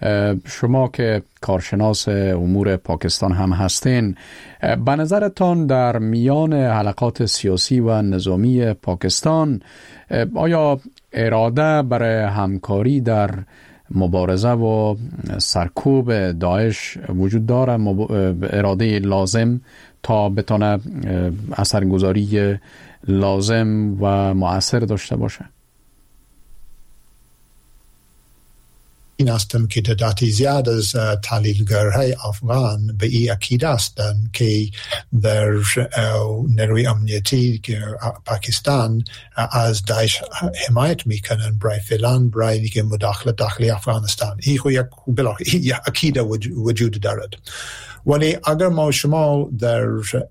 شما که کارشناس امور پاکستان هم هستین، به نظرتان در میان حلقات سیاسی و نظامی پاکستان آیا اراده برای همکاری در مبارزه و سرکوب داعش وجود داره؟ اراده لازم تا بتونه اثرگذاری لازم و مؤثر داشته باشه؟ این هستم که تعدادی زیاد از تحلیلگرهای افغان به این عقیده هستند که در نیروی امنیتی که پاکستان از داعش حمایت میکنن برای فعلا برای که مداخله داخلی افغانستان. این خو یک بلا یک عقیده وجود دارد. ولی اگر ما شما در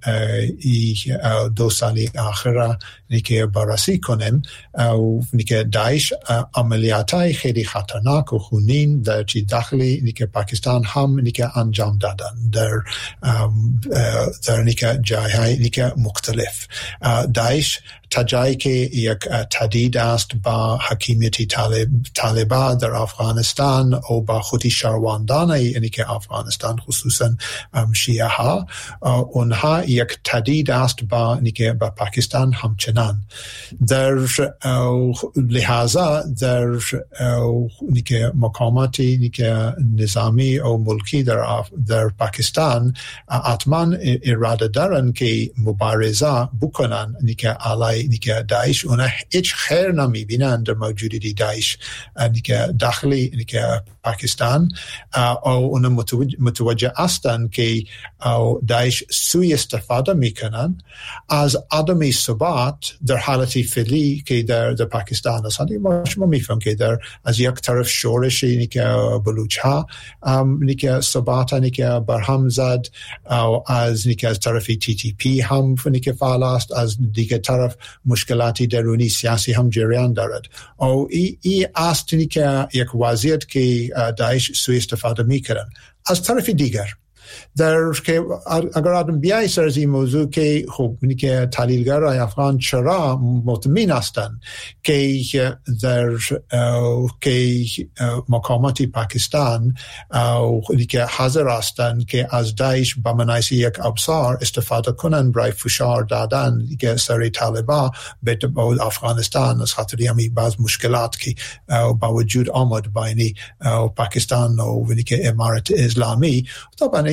دو سالی آخر که بررسی کنیم که داعش عملیاتای خیلی خطرناک و خونین در داخلی که پاکستان هم که انجام دادن در در که جاهای که مختلف. داعش تا جایی که یک تهدید است با حکیمیت طالب طالبان در افغانستان و با خودی شهروندان یعنی که افغانستان خصوصا شیعه ها، اونها یک تهدید است با نیکه با پاکستان همچنان. در لحاظا در نیکه مقاماتی نیکه نظامی و ملکی در در پاکستان حتما اراده دارن که مبارزه بکنن نیکه علی نیکه داعش. اونها هیچ خیر نمیبینن در موجودیت داعش نیکه داخلی نیکه پاکستان و اونها متوجه هستند که داعش سوء استفاده میکنن از عدم ثبات در حالتی فعلی که در, در پاکستان است. ما شما میفهم که در از یک طرف شورش اینی که بلوچ ها اینی که ثبات اینی که برهم زد و از اینی که از طرف تی تی پی هم اینی که فعال است، از دیگه طرف مشکلاتی درونی سیاسی هم جریان دارد. او ای, ای است که یک وضعیت که داعش سوء استفاده میکنن. از طرف دیگر در که اگر آدم بیایی سر از این موضوع که خب اینی که تحلیلگرای افغان چرا مطمئن هستند که در که مقامات پاکستان اینی که حاضر هستند که از داعش به معنای یک ابزار استفاده کنند برای فشار دادن که سر طالبان به افغانستان از خاطر همین بعض مشکلات که با وجود آمد بین پاکستان و اینی که امارت اسلامی طبعا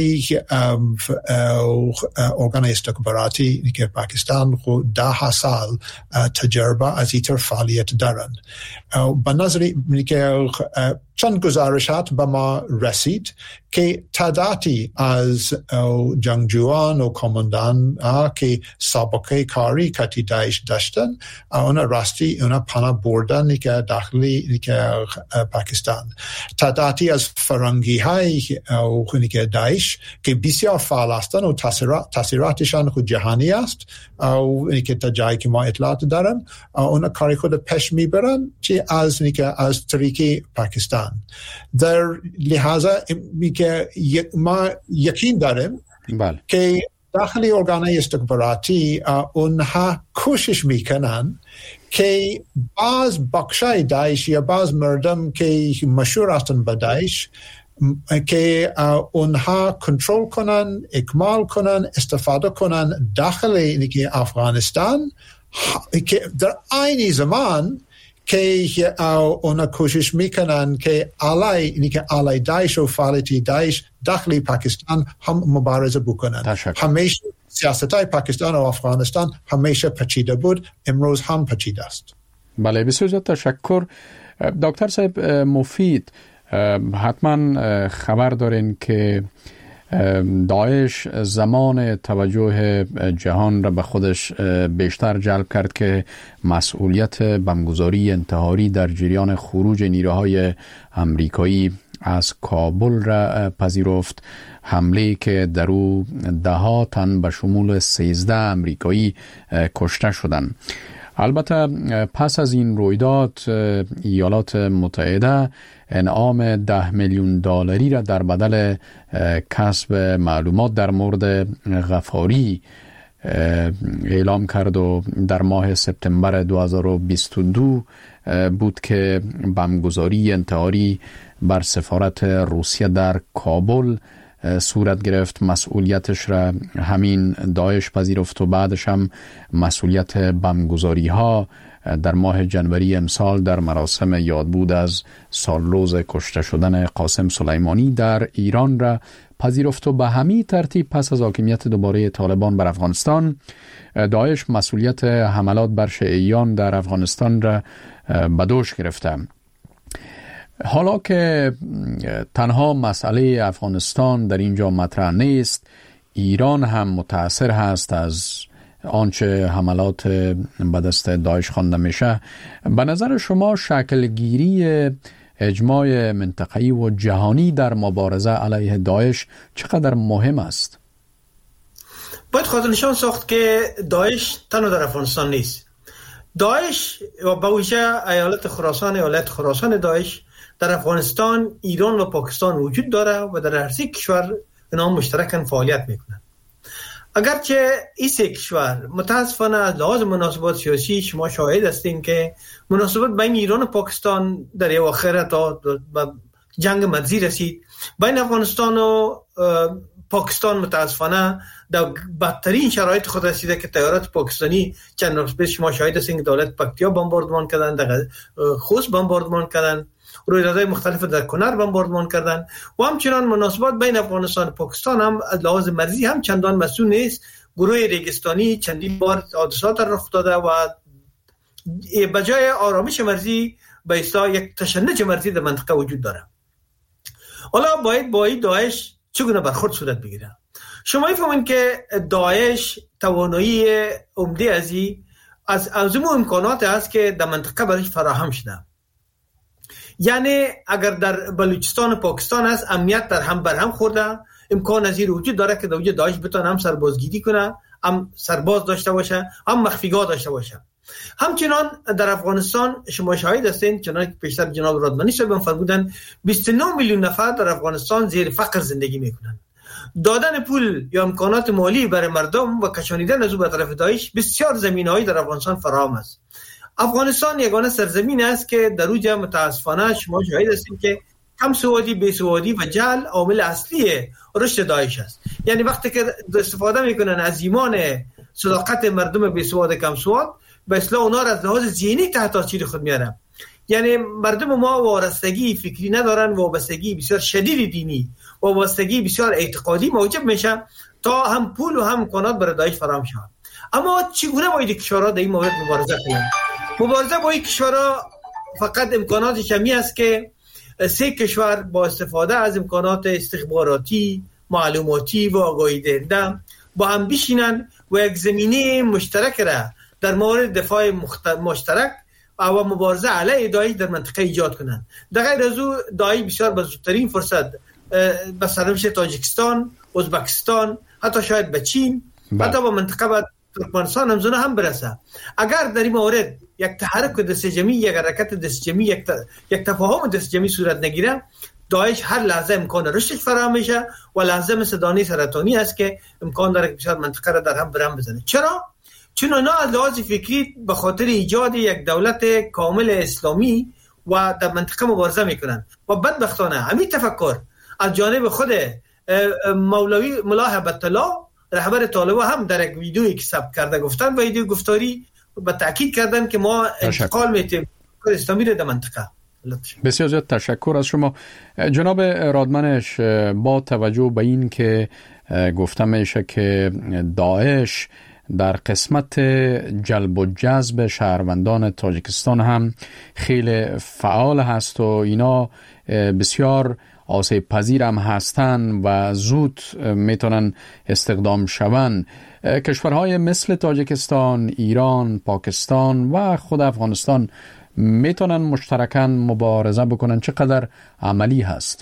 ارگان استخباراتی که پاکستان خود ده سال تجربه از این فعالیت دارند. به نظر که چند گزارشات به ما رسید که تعدادی از جنگجویان و کماندان که سابقه کاری کتی داعش داشتن اونا راستی اونا پناه بردن که داخلی که پاکستان. تعدادی از فرنگی های که داعش که بسیار فعال هستند و تاثیراتشان خود جهانی است او که تا جایی که ما اطلاعات دارم اونا کاری خود پیش میبرن چی از که از طریق پاکستان. در لحاظا که ما یقین داریم بله. که داخلی ارگانهای استخباراتی اونها کوشش میکنن که باز بخشای داعش یا باز مردم که مشهور هستند به داعش که اونها کنترل کنن، اکمال کنن، استفاده کنن داخل اینکه افغانستان که در عین زمان که اونا کوشش میکنن که علی اینی که علی داعش و فعالیت داعش داخلی پاکستان هم مبارزه بکنن. همیشه سیاستای پاکستان و افغانستان همیشه پیچیده بود، امروز هم پیچیده است. بله بسیار زیاد تشکر. دکتر صاحب مفید، حتما خبر دارین که داعش زمان توجه جهان را به خودش بیشتر جلب کرد که مسئولیت بمبگذاری انتحاری در جریان خروج نیروهای امریکایی از کابل را پذیرفت، حمله که در او ده ها تن به شمول سیزده امریکایی کشته شدند. البته پس از این رویداد ایالات متحده انعام ده میلیون دلاری را در بدل کسب معلومات در مورد غفاری اعلام کرد و در ماه سپتامبر دو هزار و بیست و دو بود که بمبگذاری انتحاری بر سفارت روسیه در کابل صورت گرفت. مسئولیتش را همین داعش پذیرفت و بعدش هم مسئولیت بمبگذاری ها در ماه جنوری امسال در مراسم یادبود از سالروز کشته شدن قاسم سلیمانی در ایران را پذیرفت و به همین ترتیب پس از حاکمیت دوباره طالبان بر افغانستان داعش مسئولیت حملات بر شیعیان در افغانستان را به دوش گرفته. حالا که تنها مسئله افغانستان در اینجا مطرح نیست، ایران هم متأثر هست از آنچه حملات به دست داعش خوانده میشه. به نظر شما شکل گیری اجماع منطقه‌ای و جهانی در مبارزه علیه داعش چقدر مهم است؟ باید خاطر نشان ساخت که داعش تنها در افغانستان نیست. داعش و به ویژه ایالت خراسان ایالت خراسان داعش در افغانستان، ایران و پاکستان وجود داره و در هر سه کشور اینا مشترکاً فعالیت میکنن. اگرچه این سه کشور متاسفانه از لحاظ مناسبات سیاسی شما شاهد هستین که مناسبات بین ایران و پاکستان در اواخر تا جنگ مرزی رسید. بین افغانستان و پاکستان متاسفانه در بدترین شرایط خود رسیده که طیارات پاکستانی چند روز پیش شما شاهد هستین که دولت پکتیا بمباردمان کردن، در خوست بمباردمان کردن، رویدادهای مختلف در کنر بمباردمان کردن و همچنان مناسبات بین افغانستان و پاکستان هم از لحاظ مرزی هم چندان مسئول نیست. گروه ریگستانی چندین بار حادثات رخ داده و بجای آرامش مرزی به اصطلاح یک تشنج مرزی در منطقه وجود داره. حالا باید با این داعش چگونه برخورد صورت بگیره؟ شما می‌فهمید که داعش توانایی عمده ازی از ازم امکانات است که در منطقه برایش فراهم شده. یعنی اگر در بلوچستان و پاکستان است امنیت در هم بر هم خورده، امکان از این وجود داره که دوجه داعش بتونه هم سربازگیری کنه، هم سرباز داشته باشه، هم مخفیگاه داشته باشه. همچنان در افغانستان شما شاهد هستین، چنانکه پیشتر جناب رادمانی صاحب فرمودن بیست و نه میلیون نفر در افغانستان زیر فقر زندگی میکنند. دادن پول یا امکانات مالی برای مردم و کشانیدن از او به طرف داعش بسیار زمینه‌ای در افغانستان فراهم است. افغانستان یگانه سرزمین است که در اوج متاسفانه شما شاهد هستید که کم سوادی، بی‌سوادی و جهل عامل اصلی رشد داعش است. یعنی وقتی که استفاده میکنن از ایمان صداقت مردم بی‌سواد کم سواد به اصلاح اونا را از لحاظ ذهنی تحت تاثیر خود میارن. یعنی مردم ما وابستگی فکری ندارن، وابستگی بسیار شدید دینی، وابستگی بسیار اعتقادی موجب میشه تا هم پول و هم امکانات برای داعش فراهم شود. اما چگونه باید کشورها در این مورد مبارزه کنند؟ مبارزه با این کشورها فقط امکاناتش همی است که سه کشور با استفاده از امکانات استخباراتی، معلوماتی و آگاهی دهنده با هم بشینن و یک زمینه مشترک را در مورد دفاع مشترک و مبارزه علیه داعش در منطقه ایجاد کنند. در غیر از او داعش بسیار به زودترین فرصت به سرنوشت تاجیکستان، ازبکستان، حتی شاید به چین، حتی به منطقه به ترکمنستان هم زونه هم برسه. اگر در این مورد یک تحرک دست جمعی، یک حرکت دست جمعی، یک, ت... یک تفاهم دست جمعی صورت نگیره، داعش هر لحظه امکان رشدش فراهم میشه و لحظه مثل دانه سرطانی است که امکان داره بسیار منطقه را در هم برهم بزنه. چرا؟ چون اونا از لحاظ فکری به خاطر ایجاد یک دولت کامل اسلامی و در منطقه مبارزه میکنن و بدبختانه همین تفکر از جانب خود مولوی ملا هبت الله رهبر طالبان هم در یک ویدیویی که ثبت کرده گفتن و ویدیو گفتاری به تاکید کردن که ما انتقال میتیم اسلامی در منطقه. بسیار زیاد تشکر از شما جناب رادمنش. با توجه به این که گفته میشه که داعش در قسمت جلب و جذب شهروندان تاجیکستان هم خیلی فعال هست و اینا بسیار آسیب پذیر هم هستن و زود میتونن استخدام شون. کشورهای مثل تاجیکستان، ایران، پاکستان و خود افغانستان میتونن مشترکاً مبارزه بکنن. چقدر عملی هست؟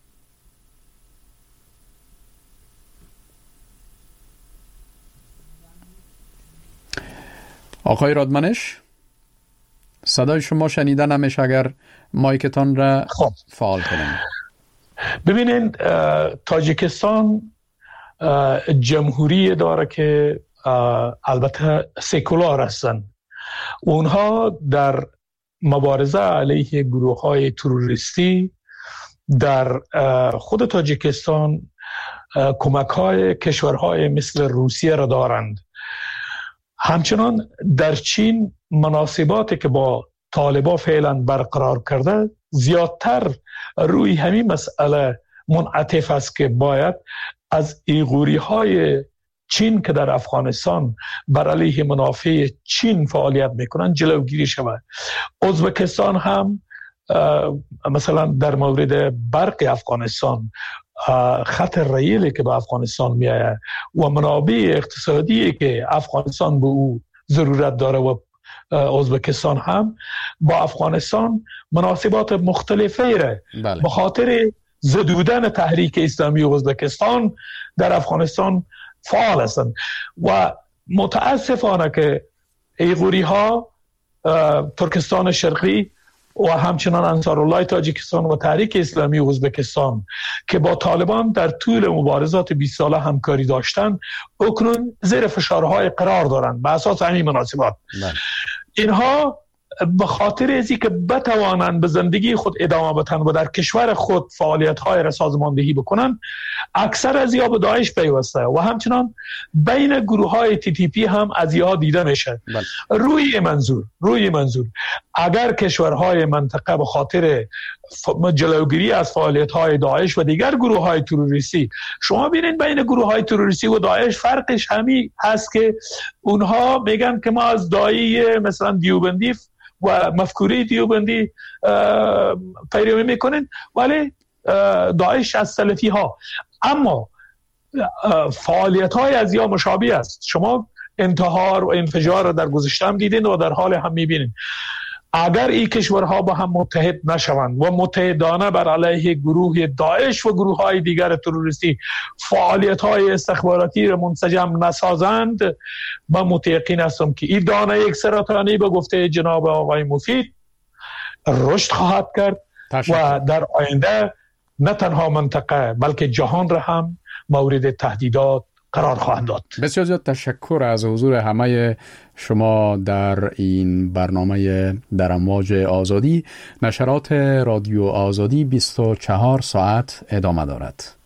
آقای رادمنش صدای شما شنیده نمیشه، اگر مایکتان را خب فعال کنید. ببینید تاجیکستان جمهوری داره که البته سکولار هستن. اونها در مبارزه علیه گروه های تروریستی در خود تاجیکستان کمک های کشورهای مثل روسیه را دارند. همچنان در چین مناسباتی که با طالبان فعلا برقرار کرده زیادتر روی همین مسئله منعطف است که باید از ایغوری های چین که در افغانستان بر علیه منافع چین فعالیت میکنن جلوگیری شود. ازبکستان هم مثلا در مورد برق افغانستان خط ریلی که به افغانستان میآید و منابع اقتصادی که افغانستان به او ضرورت داره و ازبکستان هم با افغانستان مناسبات مختلفی را بله. به خاطر زدودن تحریک اسلامی ازبکستان در افغانستان فعال هستند و متاسفانه که ایغوری ها ترکستان شرقی و همچنان انصارالله تاجیکستان و تحریک اسلامی ازبکستان که با طالبان در طول مبارزات بیست ساله همکاری داشتن اکنون زیر فشارهای قرار دارند به اساس همین مناسبات. نه. اینها به خاطر ازی که بتوانند به زندگی خود ادامه بدن و در کشور خود فعالیت‌های را سازماندهی بکنن اکثر از یا به داعش پیوسته و همچنان بین گروه‌های تی تی پی هم از یا دیده میشه. بله. روی منظور روی منظور اگر کشورهای منطقه به خاطر جلوگیری از فعالیت‌های داعش و دیگر گروه‌های تروریستی، شما ببینید بین گروه‌های تروریستی و داعش فرقش همین هست که اونها میگن که ما از دایی مثلا دیوبندی و مفکوره دیوبندی پیروی میکنن ولی داعش از سلفی ها، اما فعالیت های از یا مشابه است. شما انتحار و انفجار را در گذشته هم دیدین و در حال هم میبینین. اگر این کشورها با هم متحد نشوند و متحدانه بر علیه گروه داعش و گروه های دیگر تروریستی فعالیت های استخباراتی را منسجم نسازند، من متیقن هستم که این دانه یک سرطانی به گفته جناب آقای مفید رشد خواهد کرد و در آینده نه تنها منطقه بلکه جهان را هم مورد تهدیدات قرار خواهد داد. بسیار زیاد تشکر از حضور همه شما در این برنامه در امواج آزادی. نشرات رادیو آزادی بیست و چهار ساعت ادامه دارد.